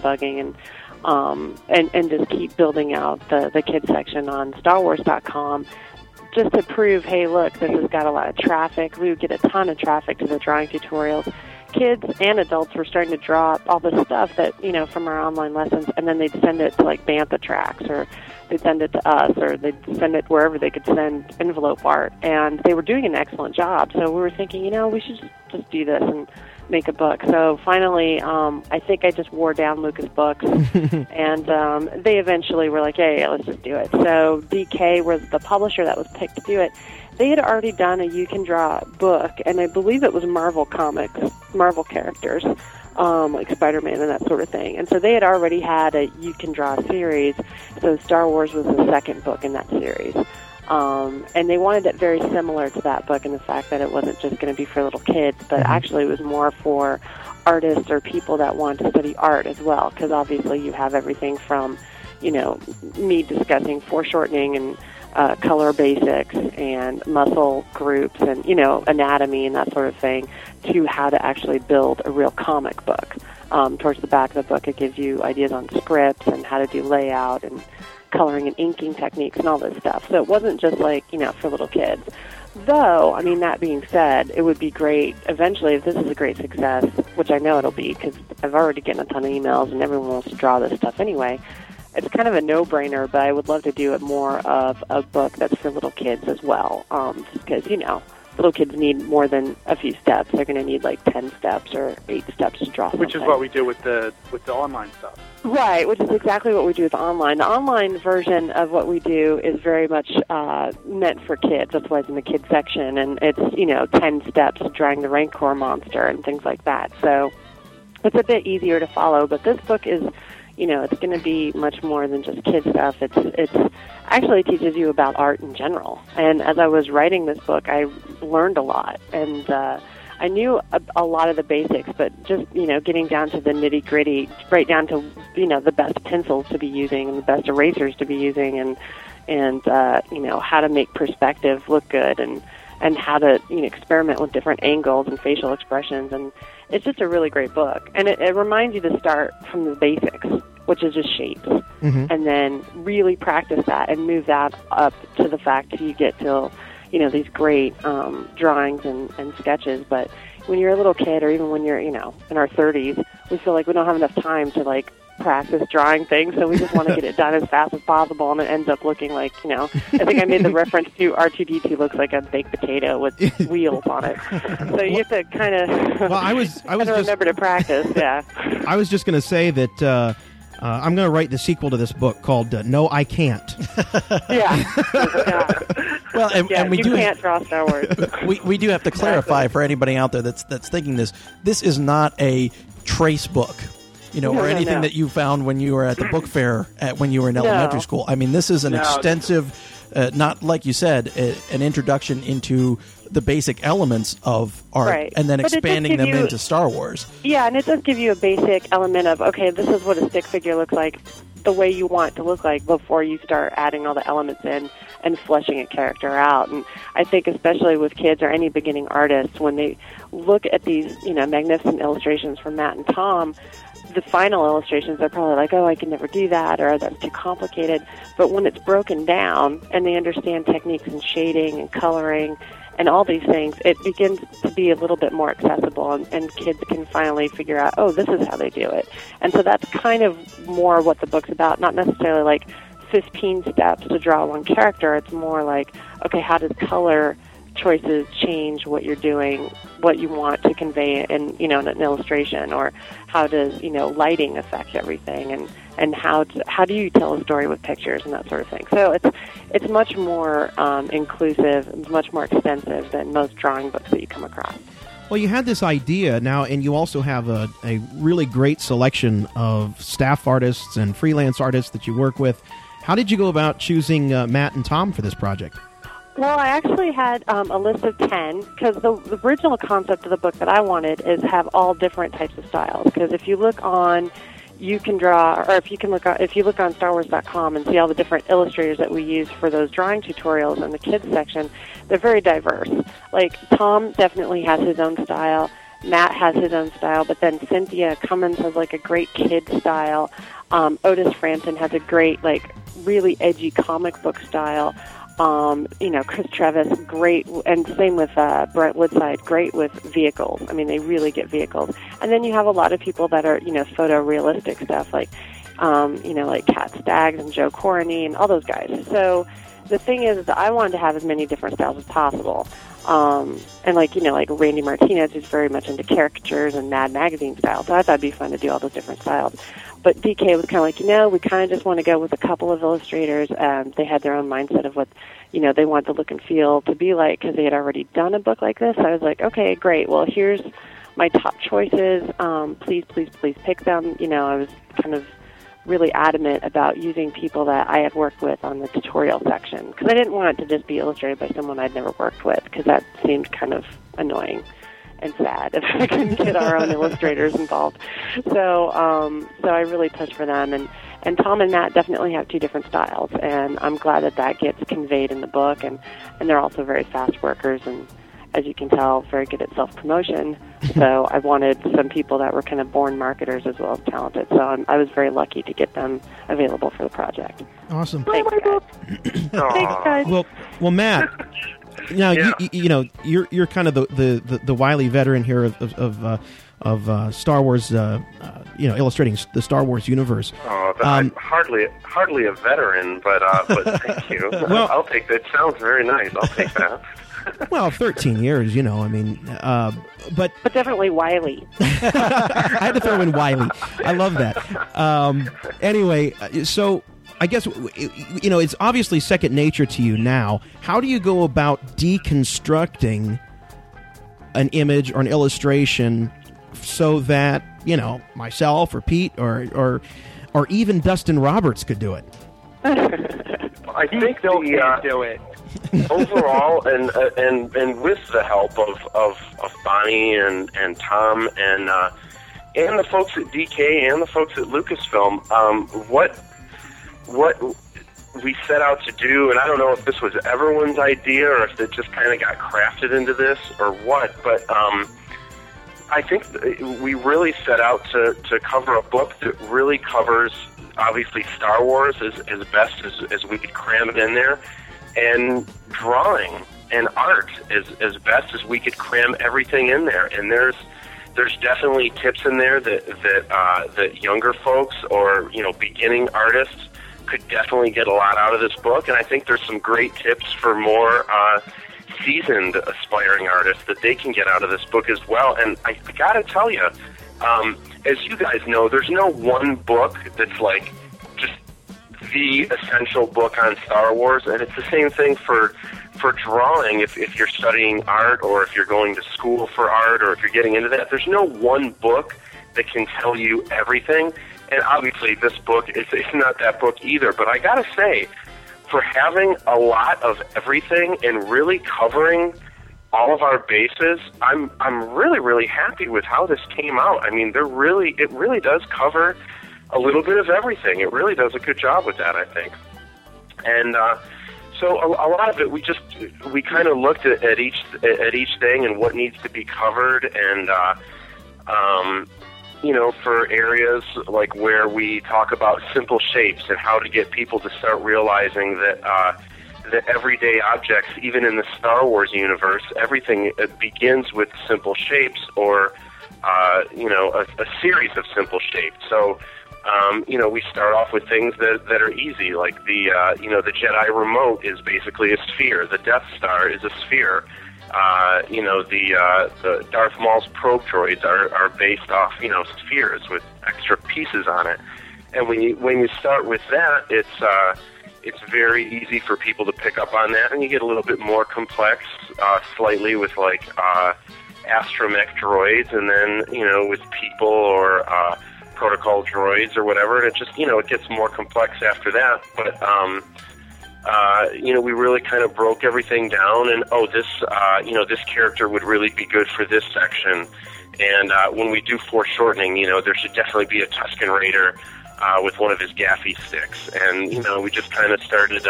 just keep building out the kids section on StarWars.com just to prove, hey, look, this has got a lot of traffic. We would get a ton of traffic to the drawing tutorials. Kids and adults were starting to draw all the stuff that, from our online lessons, and then they'd send it to, like, Bantha Tracks, or they'd send it to us, or they'd send it wherever they could send envelope art. And they were doing an excellent job. So we were thinking, we should just do this and make a book. So finally, I think I just wore down Lucas Books, and they eventually were like, hey, let's just do it. So DK was the publisher that was picked to do it. They had already done a You Can Draw book, and I believe it was Marvel Comics, Marvel characters, like Spider-Man and that sort of thing. And so they had already had a You Can Draw series, so Star Wars was the second book in that series. And they wanted it very similar to that book in the fact that it wasn't just going to be for little kids, but actually it was more for artists or people that wanted to study art as well, because obviously you have everything from, me discussing foreshortening and color basics and muscle groups and, anatomy and that sort of thing, to how to actually build a real comic book. Towards the back of the book, it gives you ideas on scripts and how to do layout and coloring and inking techniques and all this stuff. So it wasn't just like, for little kids. Though, that being said, it would be great eventually if this is a great success, which I know it'll be because I've already gotten a ton of emails and everyone wants to draw this stuff anyway. It's kind of a no-brainer, but I would love to do it more of a book that's for little kids as well, just because, little kids need more than a few steps. They're going to need like 10 steps or 8 steps to draw something. Which is what we do with the online stuff. Right, which is exactly what we do with online. The online version of what we do is very much meant for kids. That's why it's in the kids section, and it's, 10 steps to drawing the Rancor monster and things like that. So it's a bit easier to follow, but this book is, it's going to be much more than just kid stuff. It's actually teaches you about art in general. And as I was writing this book, I learned a lot. And I knew a lot of the basics, but just, getting down to the nitty-gritty, right down to, the best pencils to be using and the best erasers to be using and how to make perspective look good and how to, experiment with different angles and facial expressions. And it's just a really great book. And it reminds you to start from the basics, which is just shapes, and then really practice that and move that up to the fact that you get to, these great drawings and sketches. But when you're a little kid, or even when you're, in our 30s, we feel like we don't have enough time to, practice drawing things, so we just want to get it done as fast as possible, and it ends up looking like, I think I made the reference to R2-D2 looks like a baked potato with wheels on it. So you have to kind of I was remember to practice, yeah. I was just going to say that I'm going to write the sequel to this book called No, I Can't. Yeah. Well, and we can't draw Star Wars. we do have to clarify for anybody out there that's thinking this is not a trace book. or anything that you found when you were at the book fair when you were in elementary school. I mean, this is an extensive, not like you said, an introduction into the basic elements of art, and then expanding them into Star Wars. Yeah, and it does give you a basic element of, okay, this is what a stick figure looks like, the way you want it to look like before you start adding all the elements in and fleshing a character out. And I think especially with kids or any beginning artists, when they look at these, magnificent illustrations from Matt and Tom, the final illustrations are probably like, oh, I can never do that, or that's too complicated. But when it's broken down and they understand techniques in shading and coloring and all these things, it begins to be a little bit more accessible, and kids can finally figure out, oh, this is how they do it. And so that's kind of more what the book's about, not necessarily like 15 steps to draw one character. It's more like, okay, how does color choices change what you're doing, what you want to convey in, in an illustration, or how does, lighting affect everything, and how do you tell a story with pictures and that sort of thing. So it's much more inclusive, it's much more extensive than most drawing books that you come across. Well, you had this idea now, and you also have a really great selection of staff artists and freelance artists that you work with. How did you go about choosing Matt and Tom for this project? Well, I actually had a list of 10, because the original concept of the book that I wanted is have all different types of styles. Because if you look on, you look on StarWars.com and see all the different illustrators that we use for those drawing tutorials in the kids section, they're very diverse. Like, Tom definitely has his own style. Matt has his own style, but then Cynthia Cummins has like a great kid style. Otis Franson has a great, like, really edgy comic book style. Chris Trevis, great, and same with Brent Woodside, great with vehicles. I mean, they really get vehicles. And then you have a lot of people that are, photorealistic stuff, like, like Kat Staggs and Joe Corney and all those guys. So the thing is that I wanted to have as many different styles as possible. And like Randy Martinez, who's very much into caricatures and Mad Magazine style. So I thought it'd be fun to do all those different styles. But DK was kind of like, we kind of just want to go with a couple of illustrators. They had their own mindset of what, they want the look and feel to be like, because they had already done a book like this. I was like, okay, great. Well, here's my top choices. Please pick them. I was kind of really adamant about using people that I had worked with on the tutorial section, because I didn't want it to just be illustrated by someone I'd never worked with, because that seemed kind of annoying and sad if I couldn't get our own illustrators involved. So I really pushed for them, and Tom and Matt definitely have two different styles, and I'm glad that gets conveyed in the book, and they're also very fast workers, and as you can tell, very good at self-promotion. So I wanted some people that were kind of born marketers as well as talented. So I was very lucky to get them available for the project. Awesome. Thanks, guys. Thanks, guys. Well, Matt. Now you're kind of the wily veteran here of Star Wars, illustrating the Star Wars universe. I'm hardly a veteran, but thank you. Well, I'll take that. Sounds very nice. I'll take that. Well, 13 years, but definitely wily. I had to throw in wily. I love that. Anyway, so I guess, it's obviously second nature to you now. How do you go about deconstructing an image or an illustration so that, myself or Pete or even Dustin Roberts could do it? I think they'll do it. Overall, and with the help of Bonnie and Tom and the folks at DK and the folks at Lucasfilm, what we set out to do, and I don't know if this was everyone's idea or if it just kind of got crafted into this or what, but I think we really set out to cover a book that really covers, obviously, Star Wars as best as we could cram it in there, and drawing and art as best as we could cram everything in there. And there's definitely tips in there that younger folks or beginning artists could definitely get a lot out of this book. And I think there's some great tips for more seasoned aspiring artists that they can get out of this book as well. And I gotta tell you, as you guys know, there's no one book that's like just the essential book on Star Wars, and it's the same thing for drawing. If you're studying art, or if you're going to school for art, or if you're getting into that, there's no one book that can tell you everything. And obviously this book is not that book either, but I gotta say, for having a lot of everything and really covering all of our bases, I'm really, really happy with how this came out. I mean, it really does cover a little bit of everything. It really does a good job with that, I think. And so a lot of it, we kind of looked at each thing and what needs to be covered, and for areas like where we talk about simple shapes and how to get people to start realizing that everyday objects, even in the Star Wars universe, everything begins with simple shapes or a series of simple shapes. So we start off with things that are easy, like the Jedi remote is basically a sphere. The Death Star is a sphere. The Darth Maul's probe droids are based off spheres with extra pieces on it. And when you start with that, it's very easy for people to pick up on that, and you get a little bit more complex, slightly with like astromech droids, and then with people or protocol droids or whatever, and it just it gets more complex after that. But we really kind of broke everything down, and this character would really be good for this section. And when we do foreshortening, there should definitely be a Tusken Raider with one of his gaffy sticks. And we just kind of started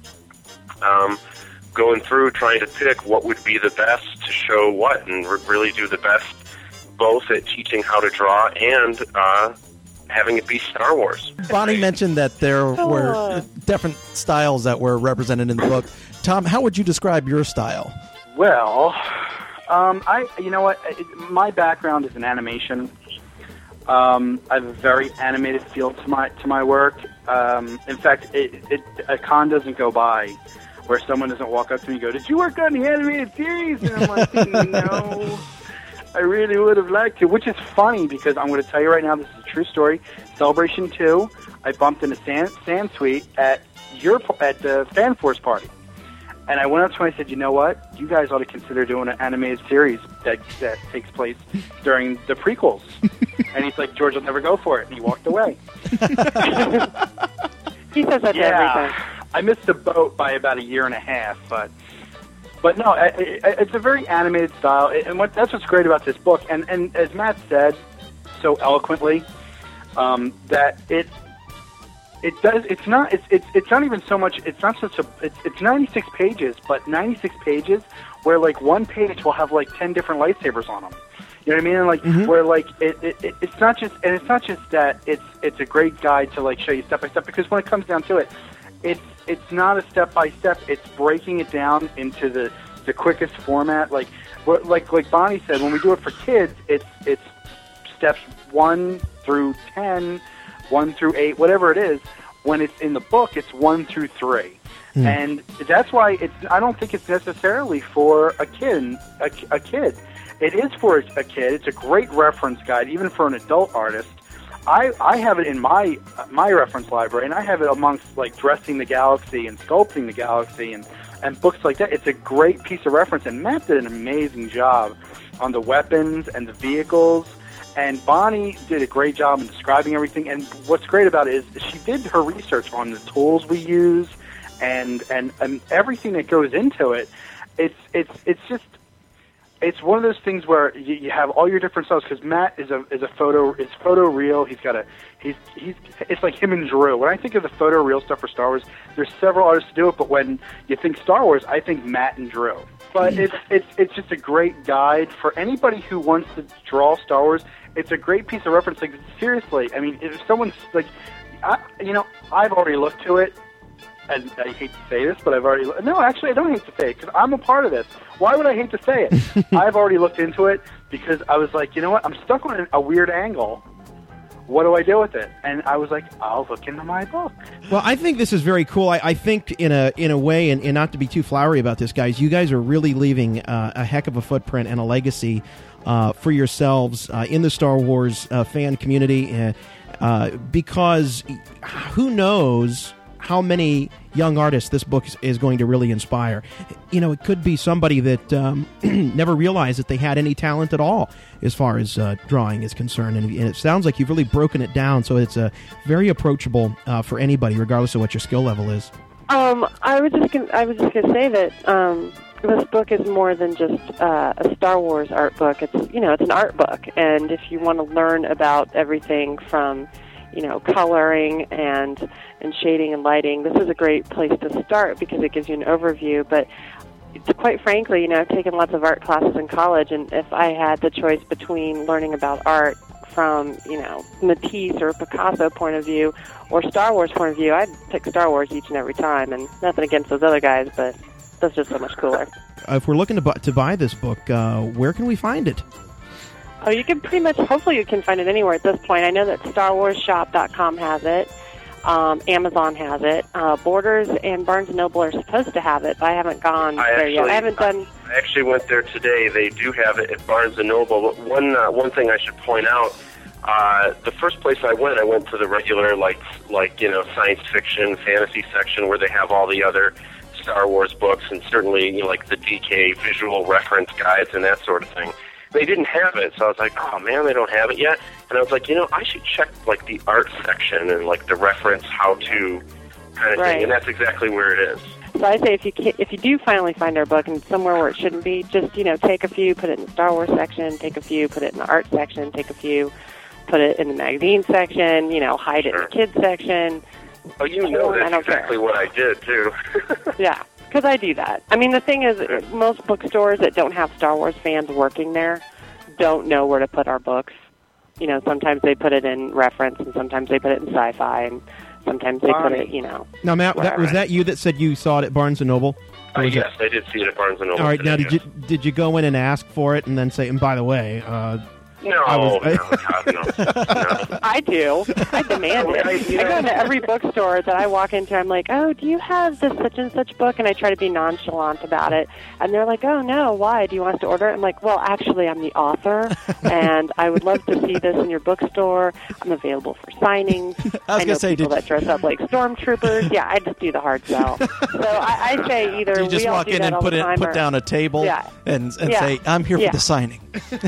going through trying to pick what would be the best to show what, and really do the best both at teaching how to draw and having it be Star Wars. Bonnie mentioned that there were different styles that were represented in the book. Tom, how would you describe your style? Well, my background is in animation. I have a very animated feel to my work. In fact, a con doesn't go by where someone doesn't walk up to me and go, "Did you work on the animated series?" And I'm like, "No, I really would have liked to," which is funny because I'm going to tell you right now, this is a true story. Celebration 2, I bumped into Stan Sweet at the Fan Force party. And I went up to him and I said, "You know what? You guys ought to consider doing an animated series that takes place during the prequels." And he's like, "George will never go for it." And he walked away. He says that to everything. I missed the boat by about a year and a half, but no, it's a very animated style, and that's what's great about this book. And as Matt said so eloquently, that it's not even so much. It's not such a. It's 96 pages, but 96 pages where like one page will have like 10 different lightsabers on them. You know what I mean? And like where like it's not just that it's a great guide to like show you step by step, because when it comes down to it, it's not a step by step. It's breaking it down into the quickest format. Like Bonnie said, when we do it for kids, it's steps 1 through 10, 1 through 8, whatever it is. When it's in the book, it's 1 through 3. And that's why I don't think it's necessarily for a kid. It is for a kid. It's a great reference guide, even for an adult artist. I have it in my reference library, and I have it amongst like Dressing the Galaxy and Sculpting the Galaxy and books like that. It's a great piece of reference, and Matt did an amazing job on the weapons and the vehicles, and Bonnie did a great job in describing everything. And what's great about it is she did her research on the tools we use and everything that goes into it. It's one of those things where you have all your different styles, because Matt is photo real. It's like him and Drew. When I think of the photo real stuff for Star Wars, there's several artists to do it, but when you think Star Wars, I think Matt and Drew. But it's just a great guide for anybody who wants to draw Star Wars. It's a great piece of reference. Like, seriously, I mean, if someone's like, I've already looked to it. And I hate to say this, but I don't hate to say it, because I'm a part of this. Why would I hate to say it? I've already looked into it because I was like, you know what? I'm stuck on a weird angle. What do I do with it? And I was like, I'll look into my book. Well, I think this is very cool. I think in a way, and not to be too flowery about this, guys, you guys are really leaving a heck of a footprint and a legacy for yourselves in the Star Wars fan community, because who knows how many young artists this book is going to really inspire. It could be somebody that never realized that they had any talent at all as far as drawing is concerned. And it sounds like you've really broken it down so it's very approachable for anybody, regardless of what your skill level is. I was just gonna say that this book is more than just a Star Wars art book. It's it's an art book, and if you want to learn about everything from coloring and shading and lighting, this is a great place to start because it gives you an overview. But quite frankly, I've taken lots of art classes in college, and if I had the choice between learning about art from Matisse or Picasso point of view or Star Wars point of view, I'd pick Star Wars each and every time. And nothing against those other guys, but that's just so much cooler. If we're looking to buy this book, where can we find it? Oh, you can pretty much, hopefully you can find it anywhere at this point. I know that StarWarsShop.com has it. Amazon has it. Borders and Barnes & Noble are supposed to have it, but I haven't gone there yet. I actually went there today. They do have it at Barnes & Noble. But one thing I should point out, the first place I went to the regular, science fiction, fantasy section where they have all the other Star Wars books and certainly, like the DK visual reference guides and that sort of thing. They didn't have it, so I was like, oh man, they don't have it yet. And I was like, I should check the art section and the reference how-to kind of thing, and that's exactly where it is. So I say if you do finally find our book and somewhere where it shouldn't be, just take a few, put it in the Star Wars section, take a few, put it in the art section, take a few, put it in the magazine section, hide it in the kids section. Oh, that's exactly what I did too. Yeah. Because I do that. I mean, the thing is, most bookstores that don't have Star Wars fans working there don't know where to put our books. Sometimes they put it in reference, and sometimes they put it in sci-fi, and sometimes they put it, Now, Matt, was that you that said you saw it at Barnes & Noble? Yes, I did see it at Barnes & Noble. All right, today, now, did you go in and ask for it and then say, and by the way... No. I do. I demand it. I go into every bookstore that I walk into. I'm like, oh, do you have this such and such book? And I try to be nonchalant about it. And they're like, oh, no, why? Do you want us to order it? I'm like, well, actually, I'm the author, and I would love to see this in your bookstore. I'm available for signings. I know people that dress up like stormtroopers. Yeah, I just do the hard sell. So I say either do you just we walk in and put down a table and say, I'm here for the signing.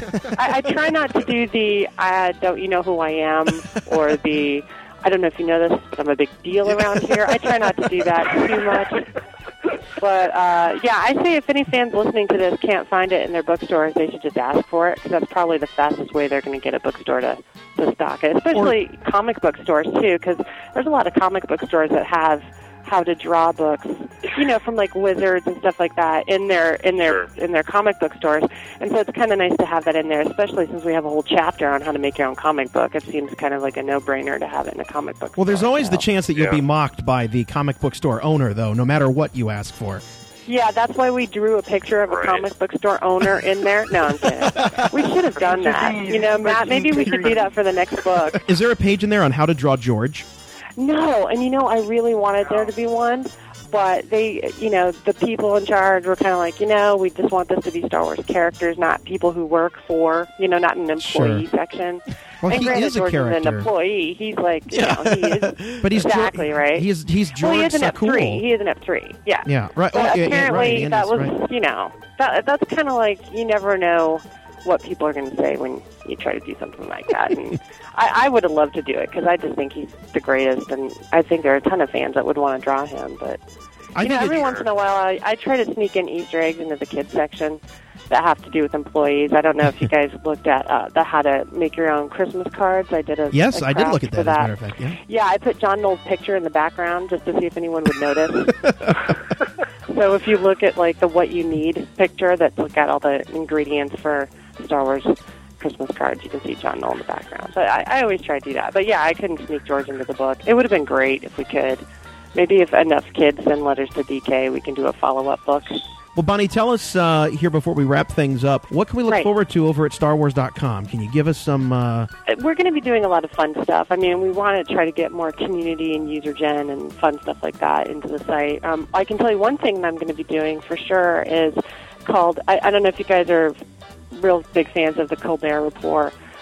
I try not to do the don't you know who I am or the I don't know if you know this, but I'm a big deal around here. I try not to do that too much. But I say if any fans listening to this can't find it in their bookstores, they should just ask for it because that's probably the fastest way they're going to get a bookstore to stock it. Especially comic book stores too, because there's a lot of comic book stores that have how to draw books, from like Wizards and stuff like that in their comic book stores. And so it's kind of nice to have that in there, especially since we have a whole chapter on how to make your own comic book. It seems kind of like a no-brainer to have it in a comic book store. Well, there's always the chance that you'll be mocked by the comic book store owner, though, no matter what you ask for. Yeah, that's why we drew a picture of a comic book store owner in there. No, I'm kidding. We should have done that. Matt, maybe we should do that for the next book. Is there a page in there on how to draw George? No, and I really wanted there to be one, but they, the people in charge were kind of like, we just want this to be Star Wars characters, not people who work for, not an employee section. Well, and he is a character. An employee. He's like, he is. But he's exactly right. He's George. Well, he is an Sakul. F3. He is an F3. Yeah. Yeah. Right. But apparently, that was, that's kind of like you never know what people are going to say when you try to do something like that. And I would have loved to do it because I just think he's the greatest, and I think there are a ton of fans that would want to draw him. But every once in a while, I try to sneak in Easter eggs into the kids section that have to do with employees. I don't know if you guys looked at the how to make your own Christmas cards. I did I did look at that. As a matter of fact, yeah, I put John Knoll's picture in the background just to see if anyone would notice. So if you look at like the what you need picture that's got all the ingredients for Star Wars Christmas cards, you can see John Knoll in the background. So I always try to do that. But yeah, I couldn't sneak George into the book. It would have been great if we could. Maybe if enough kids send letters to DK, we can do a follow-up book. Well, Bonnie, tell us here before we wrap things up, what can we look forward to over at StarWars.com? Can you give us some... We're going to be doing a lot of fun stuff. I mean, we want to try to get more community and user gen and fun stuff like that into the site. I can tell you one thing that I'm going to be doing for sure is called... I don't know if you guys are real big fans of the Colbert Report,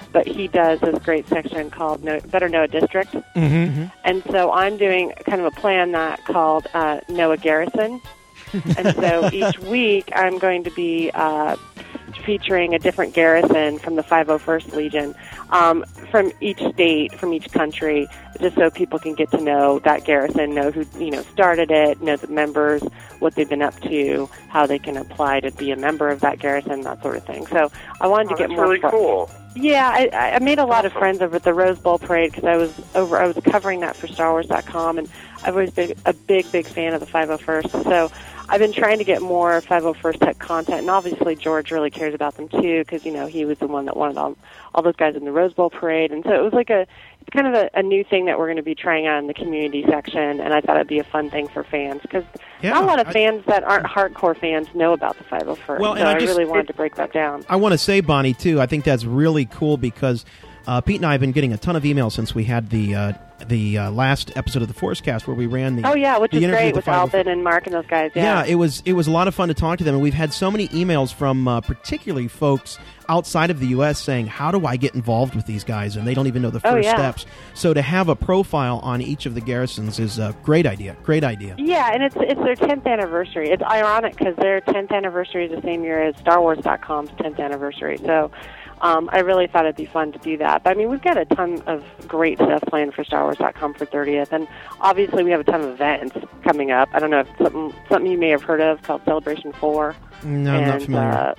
but he does this great section called Better Know a District. Mm-hmm. And so I'm doing kind of a plan that called Know a Garrison. And so each week I'm going to be featuring a different garrison from the 501st Legion, from each state, from each country, just so people can get to know that garrison, know who started it, know the members, what they've been up to, how they can apply to be a member of that garrison, that sort of thing. So I wanted to get more. That's really cool. Yeah, I made a lot of friends over at the Rose Bowl Parade because I was covering that for StarWars.com, and I've always been a big fan of the 501st. So I've been trying to get more 501st type content, and obviously George really cares about them too because he was the one that wanted all those guys in the Rose Bowl Parade, and so it was like it's kind of a new thing that we're going to be trying out in the community section, and I thought it'd be a fun thing for fans because not a lot of fans that aren't hardcore fans know about the 501st. Well, so I really wanted to break that down. I want to say, Bonnie, too, I think that's really cool because Pete and I have been getting a ton of emails since we had the last episode of the Forcecast where we ran the which is great with 501st. Albin and Mark and those guys. Yeah, it was a lot of fun to talk to them, and we've had so many emails from particularly folks outside of the U.S. saying, how do I get involved with these guys? And they don't even know the first steps. So to have a profile on each of the garrisons is a great idea. Great idea. Yeah, and it's their 10th anniversary. It's ironic because their 10th anniversary is the same year as StarWars.com's 10th anniversary. So I really thought it'd be fun to do that. But, I mean, we've got a ton of great stuff planned for StarWars.com for 30th. And obviously we have a ton of events coming up. I don't know if something you may have heard of called Celebration 4. No, I'm not familiar.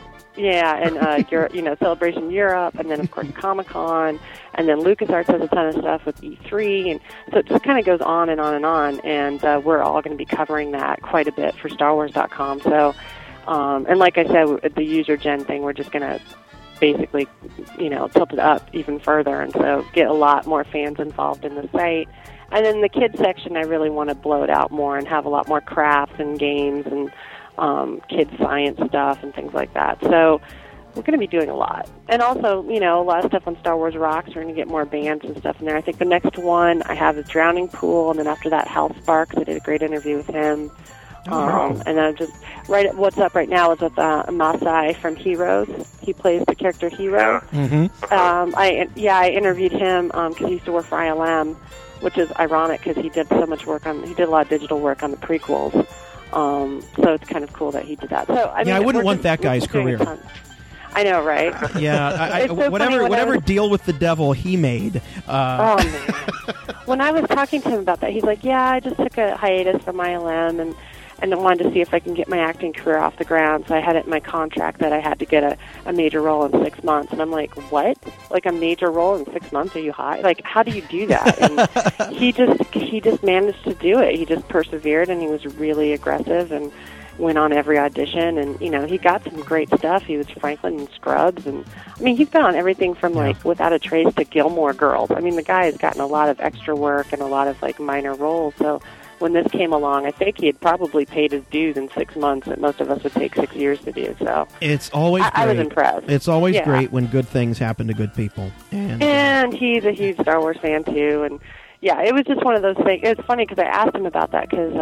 And Celebration Europe, and then, of course, Comic-Con, and then LucasArts has a ton of stuff with E3, and so it just kind of goes on and on and on, and we're all going to be covering that quite a bit for StarWars.com. So, and like I said, the user gen thing, we're just going to basically, tilt it up even further, and so get a lot more fans involved in the site. And then the kids section, I really want to blow it out more and have a lot more crafts and games and kids science stuff and things like that. So we're going to be doing a lot. And also, a lot of stuff on Star Wars Rocks. We're going to get more bands and stuff in there. I think the next one I have is Drowning Pool, and then after that, Hal Sparks. I did a great interview with him. And then just what's up right now is with Masai from Heroes. He plays the character Hero. Mm-hmm. I interviewed him because he used to work for ILM, which is ironic because he did so much work he did a lot of digital work on the prequels. So it's kind of cool that he did that. So I wouldn't want that guy's career. I know, right? Yeah, whatever deal with the devil he made. Oh man! When I was talking to him about that, he's like, "Yeah, I just took a hiatus from ILM and I wanted to see if I can get my acting career off the ground. So I had it in my contract that I had to get a major role in 6 months." And I'm like, "What? Like a major role in 6 months? Are you high? Like, how do you do that?" And he just managed to do it. He just persevered, and he was really aggressive and went on every audition. And he got some great stuff. He was Franklin in Scrubs, and I mean, he's been on everything from like Without a Trace to Gilmore Girls. I mean, the guy has gotten a lot of extra work and a lot of like minor roles. So when this came along, I think he had probably paid his dues in 6 months that most of us would take 6 years to do. So it's always great. I was impressed. It's always great when good things happen to good people. And he's a huge Star Wars fan too. And yeah, it was just one of those things. It was funny because I asked him about that because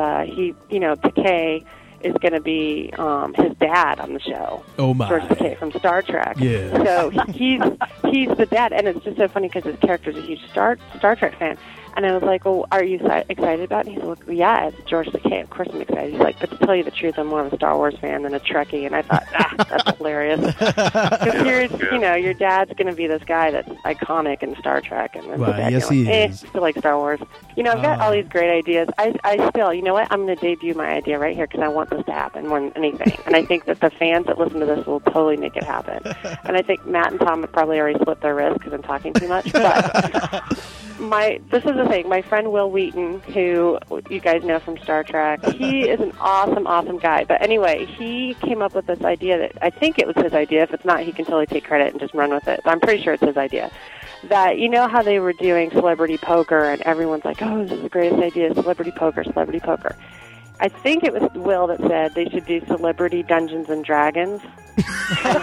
Takei is going to be his dad on the show. Oh my! George Takei from Star Trek. Yeah. So he's the dad, and it's just so funny because his character's a huge Star Trek fan. And I was like, "Well, are you excited about it?" And he's like, "Well, yeah, it's George Takei. Of course I'm excited." He's like, "But to tell you the truth, I'm more of a Star Wars fan than a Trekkie." And I thought, that's hilarious. Because here's, your dad's going to be this guy that's iconic in Star Trek, and then yes, he is. I feel like Star Wars. I've got all these great ideas. I still, you know what? I'm going to debut my idea right here because I want this to happen more than anything. And I think that the fans that listen to this will totally make it happen. And I think Matt and Tom have probably already slipped their wrist because I'm talking too much. But this is the thing. My friend Will Wheaton, who you guys know from Star Trek, he is an awesome guy. But anyway, he came up with this idea that I think it was his idea. If it's not, he can totally take credit and just run with it. But I'm pretty sure it's his idea. That how they were doing celebrity poker, and everyone's like, "Oh, this is the greatest idea, celebrity poker, celebrity poker." I think it was Will that said they should do Celebrity Dungeons and Dragons. And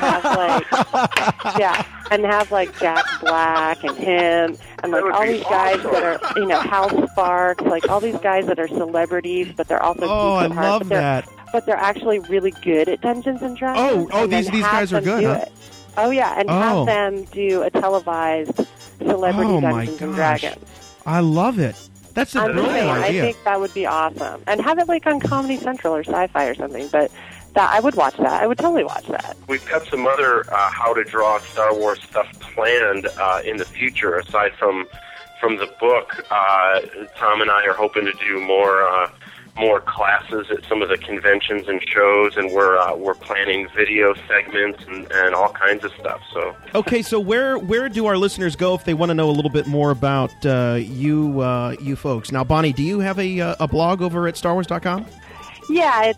have like Jack Black and him and like all these guys that are Hal Sparks, like all these guys that are celebrities, but they're also I love that. But they're actually really good at Dungeons and Dragons. These guys are good, huh? Oh, yeah, and have them do a televised Celebrity Dungeons and Dragons. I love it. That's a brilliant idea. I think that would be awesome. And have it like on Comedy Central or Sci-Fi or something. But that I would watch that. I would totally watch that. We've got some other how to draw Star Wars stuff planned in the future, aside from the book. Tom and I are hoping to do more classes at some of the conventions and shows, and we're planning video segments and all kinds of stuff. So okay, so where do our listeners go if they want to know a little bit more about you folks? Now, Bonnie, do you have a blog over at StarWars.com? Yeah, it's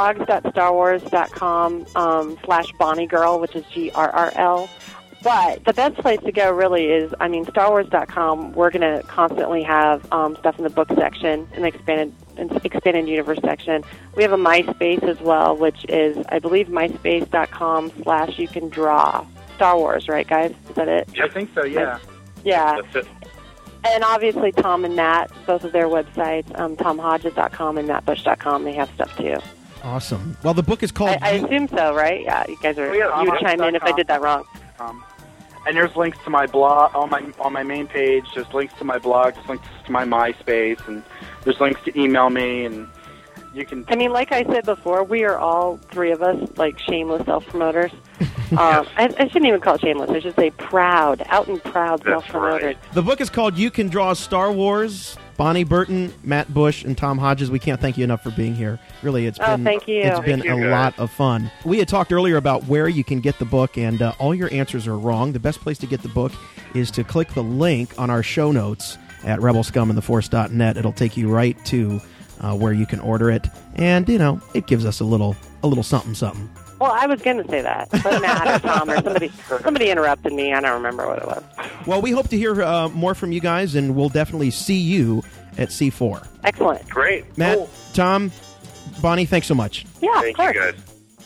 blogs.starwars.com/BonnieGirl, which is GRRL. But the best place to go really is, StarWars.com. We're going to constantly have stuff in the book section and expanded universe section. We have a MySpace as well, which is, I believe, myspace.com/you-can-draw Star Wars, right, guys? Is that it? I think so, yeah. Yeah. That's it. And obviously Tom and Matt, both of their websites, TomHodges.com and MattBush.com, they have stuff too. Awesome. Well, the book is called... I assume so, right? Yeah, you guys are... you would chime in if I did that wrong. And there's links to my blog on my main page. There's links to my blog. There's links to my MySpace, and there's links to email me, and you can... like I said before, we are all three of us, like, shameless self-promoters. I shouldn't even call it shameless. I should say proud, out and proud self-promoters. Right. The book is called You Can Draw Star Wars. Bonnie Burton, Matt Bush, and Tom Hodges, we can't thank you enough for being here. Really, it's been thank you. It's been a lot of fun. We had talked earlier about where you can get the book, and all your answers are wrong. The best place to get the book is to click the link on our show notes at rebelscumandtheforce.net. It'll take you right to where you can order it, and it gives us a little something. Well, I was going to say that, but Matt or Tom or somebody interrupted me. I don't remember what it was. Well, we hope to hear more from you guys, and we'll definitely see you at C4. Excellent. Great. Matt, cool. Tom, Bonnie, thanks so much. Yeah, Thank of course. you,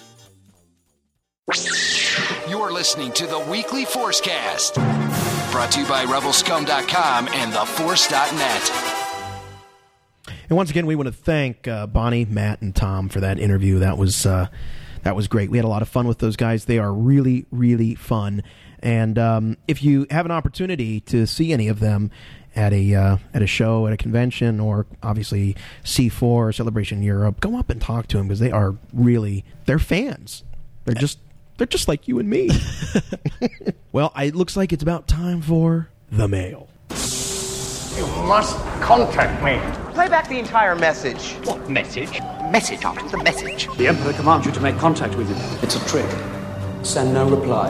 guys. You're listening to the Weekly Forcecast, brought to you by rebelscum.com and theforce.net. And once again, we want to thank Bonnie, Matt, and Tom for that interview. That was great. We had a lot of fun with those guys. They are really, really fun. And if you have an opportunity to see any of them at a show, at a convention, or obviously C4 or Celebration Europe, go up and talk to them, because they're fans. They're just like you and me. Well, it looks like it's about time for the mail. You must contact me. Play back the entire message. What message? Message after the message. The Emperor commands you to make contact with him. It's a trick. Send no reply.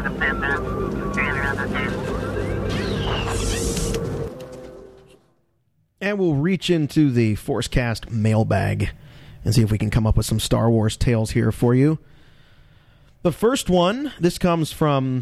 And we'll reach into the Forcecast mailbag and see if we can come up with some Star Wars tales here for you. The first one, this comes from,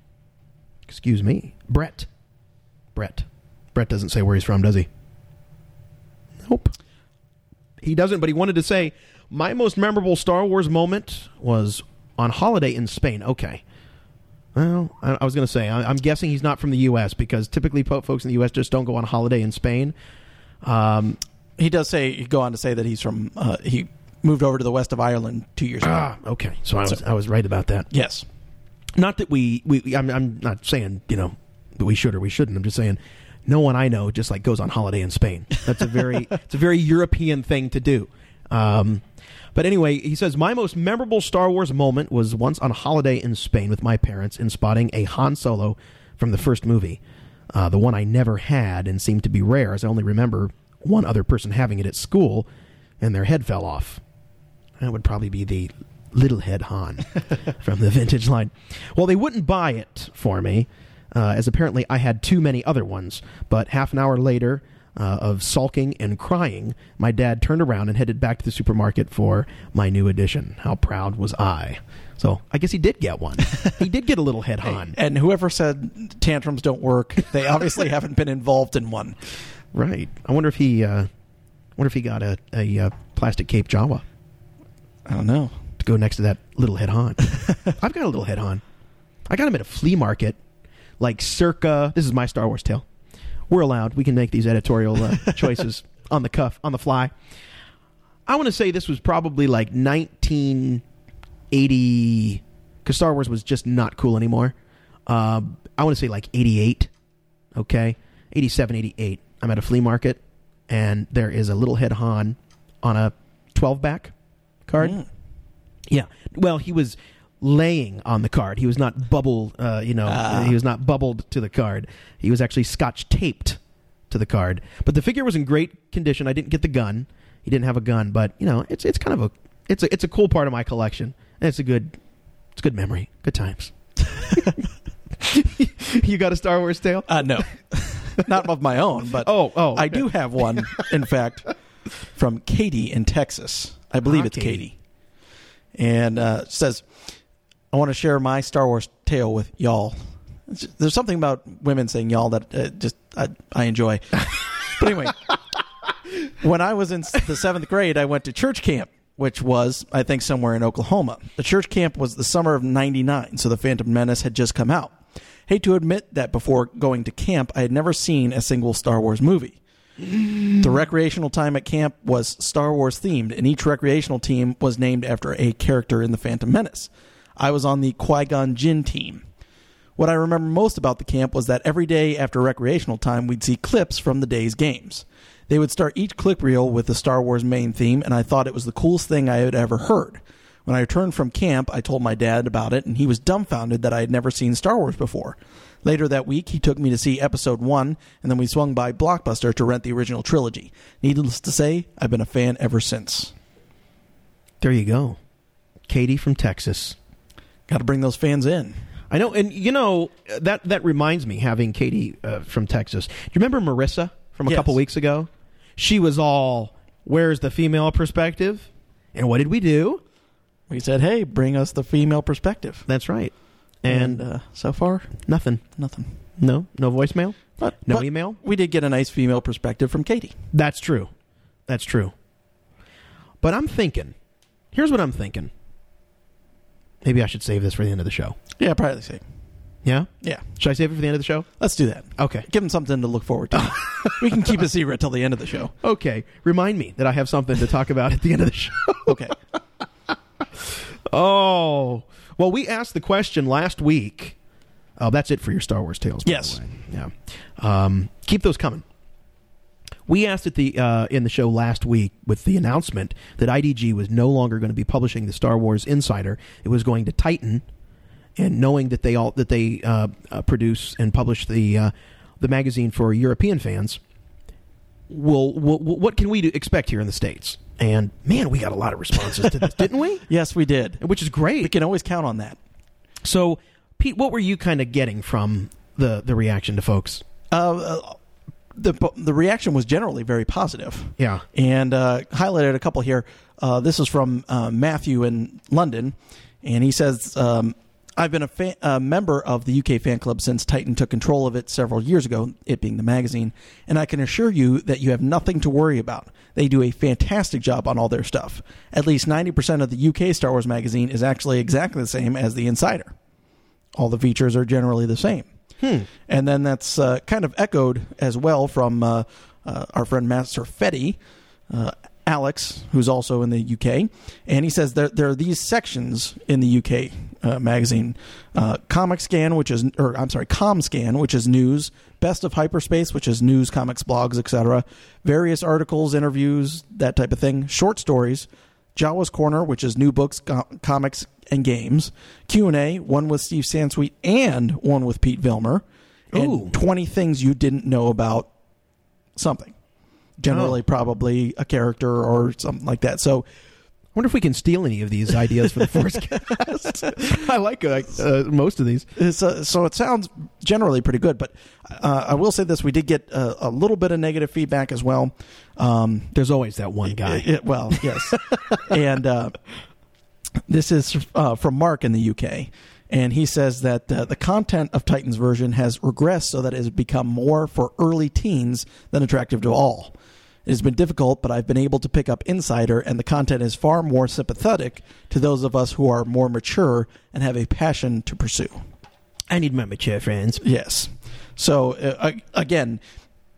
Brett. Brett doesn't say where he's from, does he? Nope. He doesn't, but he wanted to say, my most memorable Star Wars moment was on holiday in Spain. Okay. Well, I was going to say, I'm guessing he's not from the U.S., because typically folks in the U.S. just don't go on holiday in Spain. He does go on to say that he's from, he moved over to the west of Ireland 2 years ago. Okay. So I was right about that. Yes. Not that I'm not saying, that we should or we shouldn't. I'm just saying, no one I know just goes on holiday in Spain. That's a very European thing to do. But anyway, he says, my most memorable Star Wars moment was once on holiday in Spain with my parents in spotting a Han Solo from the first movie. The one I never had and seemed to be rare, as I only remember one other person having it at school, and their head fell off. That would probably be the little head Han from the vintage line. Well, they wouldn't buy it for me, as apparently I had too many other ones. But half an hour later of sulking and crying, my dad turned around and headed back to the supermarket for my new edition. How proud was I? So I guess he did get one. He did get a little head Han. And whoever said tantrums don't work, they obviously haven't been involved in one. Right. I wonder if he got a plastic cape Jawa. I don't know. To go next to that little head Han. I've got a little head Han. I got him at a flea market, circa. This is my Star Wars tale. We're allowed. We can make these editorial choices on the cuff, on the fly. I want to say this was probably 1980. because Star Wars was just not cool anymore. I want to say like 88, okay? 87, 88. I'm at a flea market, and there is a little head Han on a 12-back card. Yeah. Well, he was laying on the card. He was not bubbled, he was not bubbled to the card. He was actually scotch taped to the card. But the figure was in great condition. I didn't get the gun. He didn't have a gun, but it's kind of it's a cool part of my collection. And it's a good memory. Good times. You got a Star Wars tale? No. Not of my own, but I do have one, in fact, from Katie in Texas. I believe it's Katie. And says, I want to share my Star Wars tale with y'all. There's something about women saying y'all that I enjoy. But anyway, when I was in the 7th grade, I went to church camp, which was, I think, somewhere in Oklahoma. The church camp was the summer of '99, so The Phantom Menace had just come out. Hate to admit that before going to camp, I had never seen a single Star Wars movie. The recreational time at camp was Star Wars themed, and each recreational team was named after a character in The Phantom Menace. I was on the Qui-Gon Jinn team. What I remember most about the camp was that every day after recreational time, we'd see clips from the day's games. They would start each clip reel with the Star Wars main theme, and I thought it was the coolest thing I had ever heard. When I returned from camp, I told my dad about it, and he was dumbfounded that I had never seen Star Wars before. Later that week, he took me to see Episode 1, and then we swung by Blockbuster to rent the original trilogy. Needless to say, I've been a fan ever since. There you go. Katie from Texas. Got to bring those fans in. I know, and that reminds me, having Katie from Texas. Do you remember Marissa from a couple weeks ago? She was all, where's the female perspective? And what did we do? We said, hey, bring us the female perspective. That's right. And so far, nothing. No voicemail? No email? We did get a nice female perspective from Katie. That's true. But I'm thinking, here's what I'm thinking. Maybe I should save this for the end of the show. Yeah, probably save. Yeah? Yeah. Should I save it for the end of the show? Let's do that. Okay. Give them something to look forward to. We can keep a secret till the end of the show. Okay. Remind me that I have something to talk about at the end of the show. Okay. Oh. Well, we asked the question last week. Oh, that's it for your Star Wars tales, by the way. Yeah. Keep those coming. We asked at in the show last week with the announcement that IDG was no longer going to be publishing the Star Wars Insider. It was going to Titan, and knowing that they produce and publish the magazine for European fans, what can we expect here in the States? And man, we got a lot of responses to this, didn't we? Yes, we did, which is great. We can always count on that. So, Pete, what were you kind of getting from the reaction to folks? The reaction was generally very positive. Yeah. And highlighted a couple here. This is from Matthew in London, and he says, I've been a member of the UK fan club since Titan took control of it several years ago, it being the magazine, and I can assure you that you have nothing to worry about. They do a fantastic job on all their stuff. At least 90% of the UK Star Wars magazine is actually exactly the same as the Insider. All the features are generally the same. And then that's kind of echoed as well from our friend Master Fetty, Alex, who's also in the UK. And he says there are these sections in the UK magazine. ComScan, which is news. Best of Hyperspace, which is news, comics, blogs, etc. Various articles, interviews, that type of thing. Short stories. Jawa's Corner, which is new books, comics, and games. Q&A, one with Steve Sansweet and one with Pete Vilmer. And 20 things you didn't know about something. Generally, probably a character or something like that. So, I wonder if we can steal any of these ideas for the Forcecast. I like most of these. So it sounds generally pretty good, but I will say this. We did get a little bit of negative feedback as well. There's always that one guy. Well, yes. And this is from Mark in the UK. And he says that the content of Titan's version has regressed so that it has become more for early teens than attractive to all. It has been difficult, but I've been able to pick up Insider, and the content is far more sympathetic to those of us who are more mature and have a passion to pursue. I need my mature friends. Yes. So, again,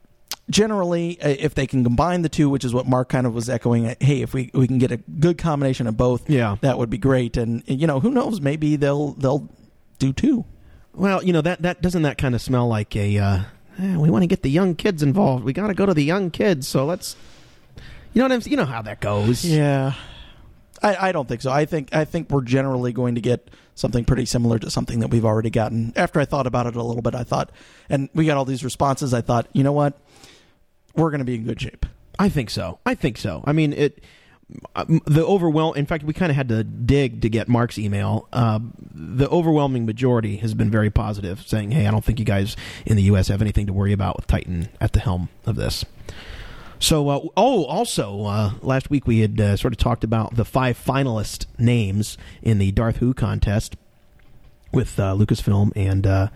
generally, if they can combine the two, which is what Mark kind of was echoing, hey, if we can get a good combination of both, that would be great. And who knows? Maybe they'll do two. Well, that doesn't that kind of smell like a we want to get the young kids involved. We got to go to the young kids. So let's, you know how that goes. Yeah. I don't think so. I think we're generally going to get something pretty similar to something that we've already gotten. After I thought about it a little bit, I thought, and we got all these responses, I thought, you know what? We're going to be in good shape. I think so. I mean, the overwhelm. In fact, we kind of had to dig to get Mark's email. The overwhelming majority has been very positive, saying, hey, I don't think you guys in the U.S. have anything to worry about with Titan at the helm of this. So, also, last week we had sort of talked about the 5 finalist names in the Darth Who contest with Lucasfilm and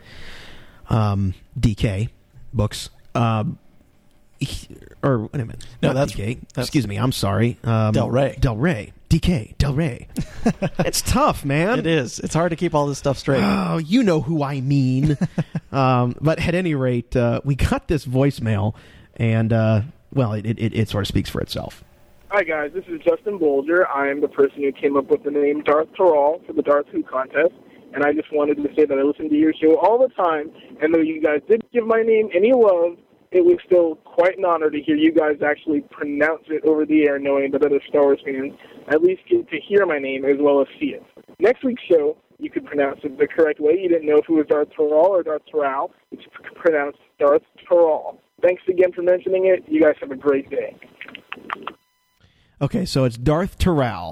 DK Books. Or wait a minute. No, that's DK. Excuse me. I'm sorry. Del Rey. DK. Del Rey. It's tough, man. It is. It's hard to keep all this stuff straight. Oh, you know who I mean. But at any rate, we got this voicemail, and well, it sort of speaks for itself. Hi, guys. This is Justin Bolger. I am the person who came up with the name Darth Taral for the Darth Who contest, and I just wanted to say that I listen to your show all the time, and though you guys didn't give my name any love, it was still quite an honor to hear you guys actually pronounce it over the air, knowing that other Star Wars fans at least get to hear my name as well as see it. Next week's show, you could pronounce it the correct way. You didn't know if it was Darth Taral or Darth Taral. It's pronounced Darth Taral. Thanks again for mentioning it. You guys have a great day. Okay, so it's Darth Taral.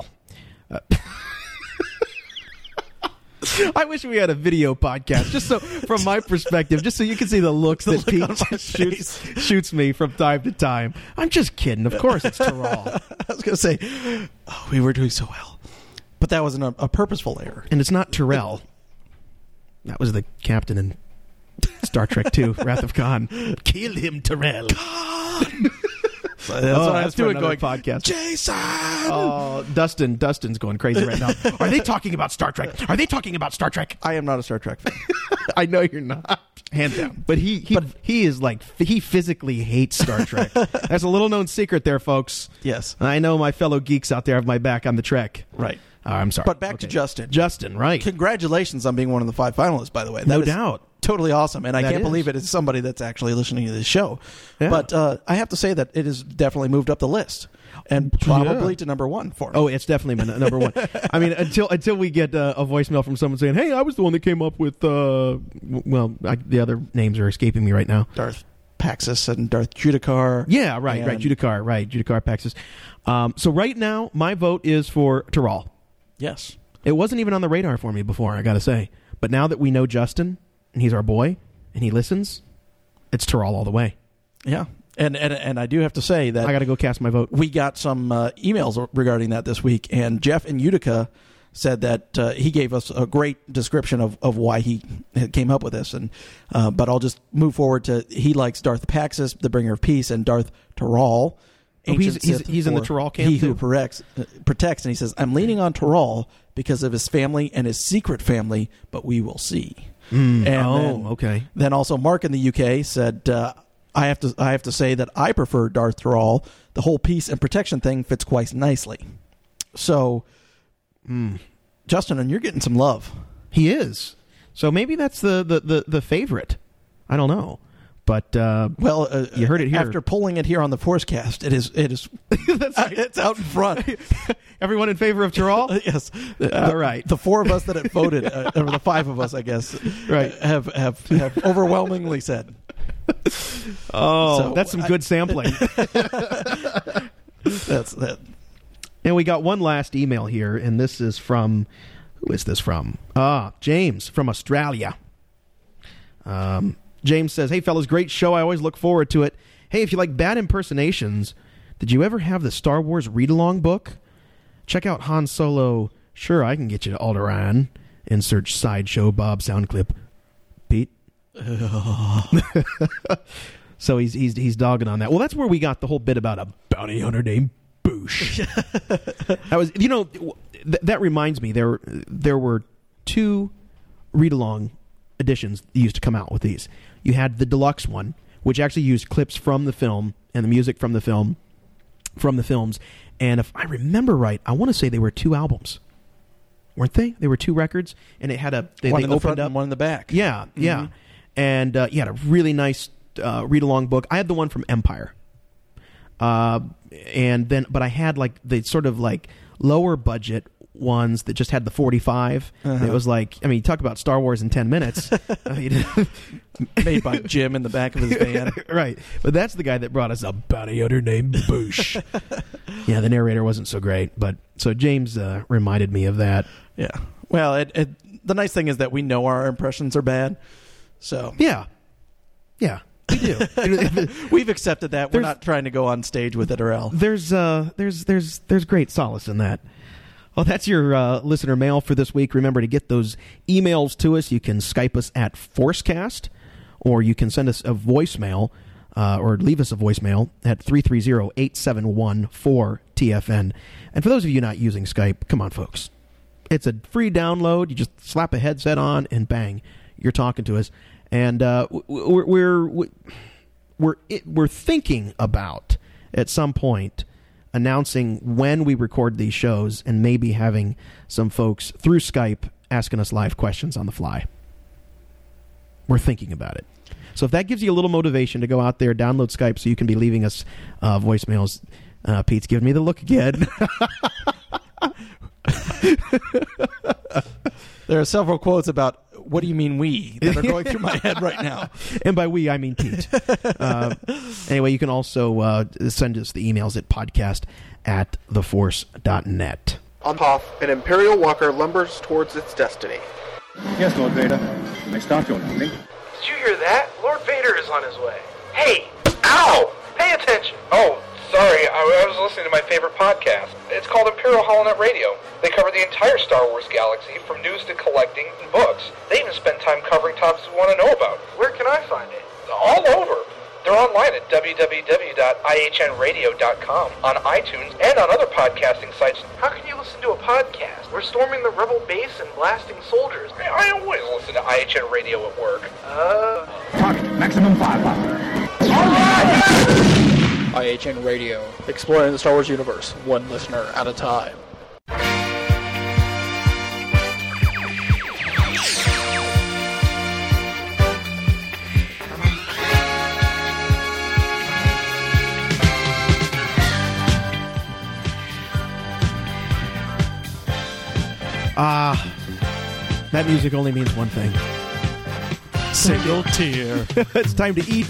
I wish we had a video podcast, just so, from my perspective, just so you can see the looks that Pete shoots me from time to time. I'm just kidding. Of course it's Taral. I was going to say, we were doing so well. But that wasn't a purposeful error. And it's not Tyrell. That was the captain in Star Trek II, Wrath of Khan. Kill him, Tyrell. So that's what I was doing, going, podcast. Jason! Oh, Dustin's going crazy right now. Are they talking about Star Trek? Are they talking about Star Trek? I am not a Star Trek fan. I know you're not. Hands down. But he is like, he physically hates Star Trek. That's a little known secret there, folks. Yes. I know my fellow geeks out there have my back on the Trek. Right. I'm sorry. But back to Justin. Justin, right. Congratulations on being one of the 5 finalists, by the way. No doubt. Totally awesome. And I can't believe it is somebody that's actually listening to this show. Yeah. But I have to say that it has definitely moved up the list. And probably to number 1 for me. Oh, it's definitely been number 1. I mean, until we get a voicemail from someone saying, hey, I was the one that came up with, the other names are escaping me right now. Darth Paxis and Darth Judicar. Yeah, right, Judicar, Paxis. So right now, my vote is for Taral. Yes. It wasn't even on the radar for me before, I got to say. But now that we know Justin, and he's our boy, and he listens, it's Taral all the way. Yeah. And I do have to say that I got to go cast my vote. We got some emails regarding that this week, and Jeff in Utica said that he gave us a great description of why he came up with this. And but I'll just move forward to he likes Darth Paxis, the bringer of peace, and Darth Taral. He's in the Taral camp. He who protects, and he says, I'm leaning on Taral because of his family and his secret family, but we will see. Okay. Then also Mark in the UK said, I have to say that I prefer Darth Taral. The whole peace and protection thing fits quite nicely. So, Justin, and you're getting some love. He is. So maybe that's the favorite. I don't know. But you heard it here. After pulling it here on the Forcecast, it is That's right. It's out in front. Everyone in favor of Taral? Yes. All right. The 4 of us that have voted, or the 5 of us, I guess, right, have overwhelmingly said. Oh, so, that's some good sampling. That's that. And we got one last email here, and this is from, who is this from? James from Australia. James says, hey, fellas, great show. I always look forward to it. Hey, if you like bad impersonations, did you ever have the Star Wars read-along book? Check out Han Solo, Sure, I Can Get You to Alderaan. Insert Sideshow Bob sound clip. Pete? So he's dogging on that. Well, that's where we got the whole bit about a bounty hunter named Boosh. That was, that reminds me, there were 2 read-along editions that used to come out with these. You had the deluxe one, which actually used clips from the film and the music from the films. And if I remember right, I want to say they were 2 albums. Weren't they? They were 2 records, and it had one in the front up and one in the back. Yeah, yeah. And you had a really nice read-along book. I had the one from Empire. But I had like the sort of like lower budget ones that just had the 45. It was like, I mean, talk about Star Wars in 10 minutes. Made by Jim in the back of his van. Right. But that's the guy that brought us a bounty hunter named Boosh. Yeah, the narrator wasn't so great. But so James reminded me of that. Yeah. Well, the nice thing is that we know our impressions are bad. So yeah. We do. We've accepted that. We're not trying to go on stage with it or else. There's great solace in that. Well, that's your listener mail for this week. Remember to get those emails to us. You can Skype us at ForceCast, or you can send us a voicemail or leave us a voicemail at 330-871-4TFN. And for those of you not using Skype, come on, folks. It's a free download. You just slap a headset on and bang, you're talking to us. And we're thinking about at some point announcing when we record these shows and maybe having some folks through Skype asking us live questions on the fly. We're thinking about it. So if that gives you a little motivation to go out there, download Skype so you can be leaving us voicemails. Pete's giving me the look again. There are several quotes about what do you mean we that are going through my head right now. And by we, I mean Pete. Anyway, you can also send us the emails at podcast@theforce.net. On Hoth, an Imperial walker lumbers towards its destiny. Yes, Lord Vader. May start your landing. Did you hear that? Lord Vader is on his way. Hey! Ow! Pay attention! Oh, sorry. I was listening to my favorite podcast. It's called Imperial HoloNet Radio. They cover the entire Star Wars galaxy, from news to collecting and books. They even spend time covering topics we want to know about. Where can I find it? All over. They're online at www.ihnradio.com, on iTunes, and on other podcasting sites. How can you listen to a podcast? We're storming the rebel base and blasting soldiers. I always listen to IHN Radio at work. Target, maximum firepower. All right! IHN Radio, exploring the Star Wars universe, one listener at a time. That music only means one thing. Single tear. It's time to eat.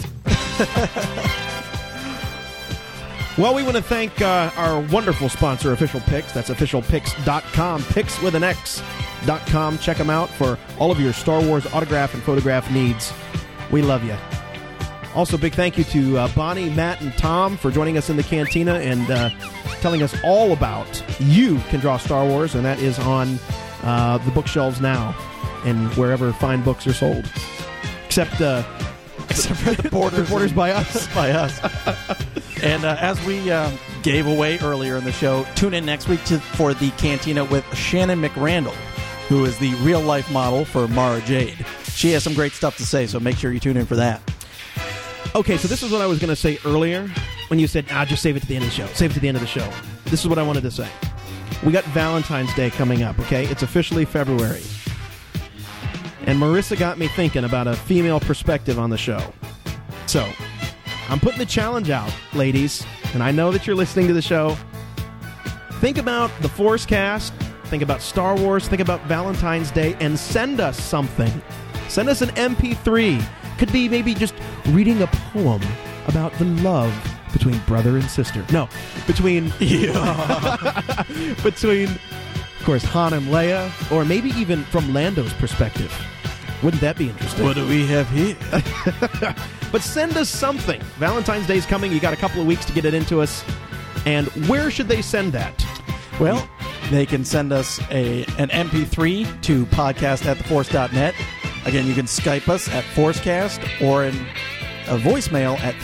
Well, we want to thank our wonderful sponsor, Official Picks. That's officialpicks.com, picks with an X.com. Check them out for all of your Star Wars autograph and photograph needs. We love you. Also, big thank you to Bonnie, Matt, and Tom for joining us in the cantina and telling us all about You Can Draw Star Wars, and that is on the bookshelves now and wherever fine books are sold. Except for the Borders by us. By us. And as we gave away earlier in the show, tune in next week for the Cantina with Shannon McRandall, who is the real-life model for Mara Jade. She has some great stuff to say, so make sure you tune in for that. Okay, so this is what I was going to say earlier when you said, just save it to the end of the show. Save it to the end of the show. This is what I wanted to say. We got Valentine's Day coming up, okay? It's officially February. And Marissa got me thinking about a female perspective on the show. So, I'm putting the challenge out, ladies, and I know that you're listening to the show. Think about the Force Cast, think about Star Wars, think about Valentine's Day, and send us something. Send us an MP3. Could be maybe just reading a poem about the love between brother and sister. No, between, between, of course, Han and Leia, or maybe even from Lando's perspective. Wouldn't that be interesting? What do we have here? But send us something. Valentine's Day's coming. You got a couple of weeks to get it into us. And where should they send that? Well, they can send us an MP3 to podcast@theforce.net. Again, you can Skype us at ForceCast or in a voicemail at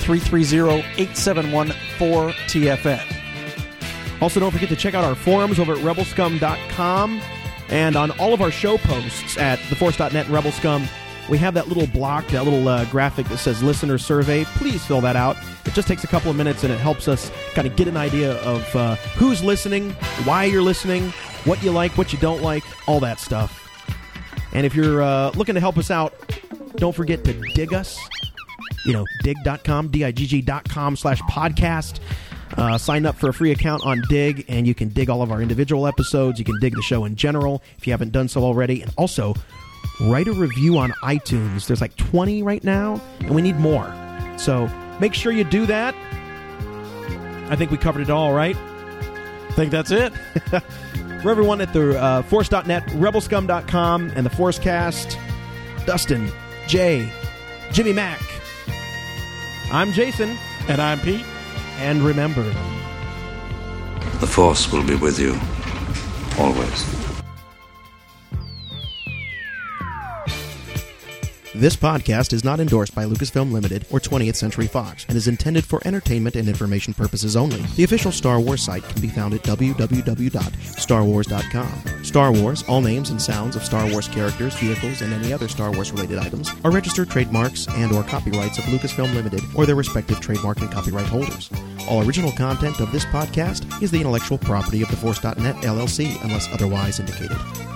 330-871-4TFN. Also, don't forget to check out our forums over at rebelscum.com and on all of our show posts at theforce.net and Rebel Scum. we have that little block, that little graphic that says listener survey. Please fill that out. It just takes a couple of minutes, and it helps us kind of get an idea of who's listening, why you're listening, what you like, what you don't like, all that stuff. And if you're looking to help us out, don't forget to dig us. Digg.com, digg.com/podcast. Sign up for a free account on Dig, and you can dig all of our individual episodes. You can dig the show in general if you haven't done so already. And also, write a review on iTunes. There's like 20 right now, and we need more. So make sure you do that. I think we covered it all, right? I think that's it. For everyone at the Force.net, Rebelscum.com, and the Forcecast, Dustin, Jay, Jimmy Mack, I'm Jason. And I'm Pete. And remember, the Force will be with you, always. This podcast is not endorsed by Lucasfilm Limited or 20th Century Fox and is intended for entertainment and information purposes only. The official Star Wars site can be found at www.starwars.com. Star Wars, all names and sounds of Star Wars characters, vehicles, and any other Star Wars-related items are registered trademarks and or copyrights of Lucasfilm Limited or their respective trademark and copyright holders. All original content of this podcast is the intellectual property of the Force.net LLC unless otherwise indicated.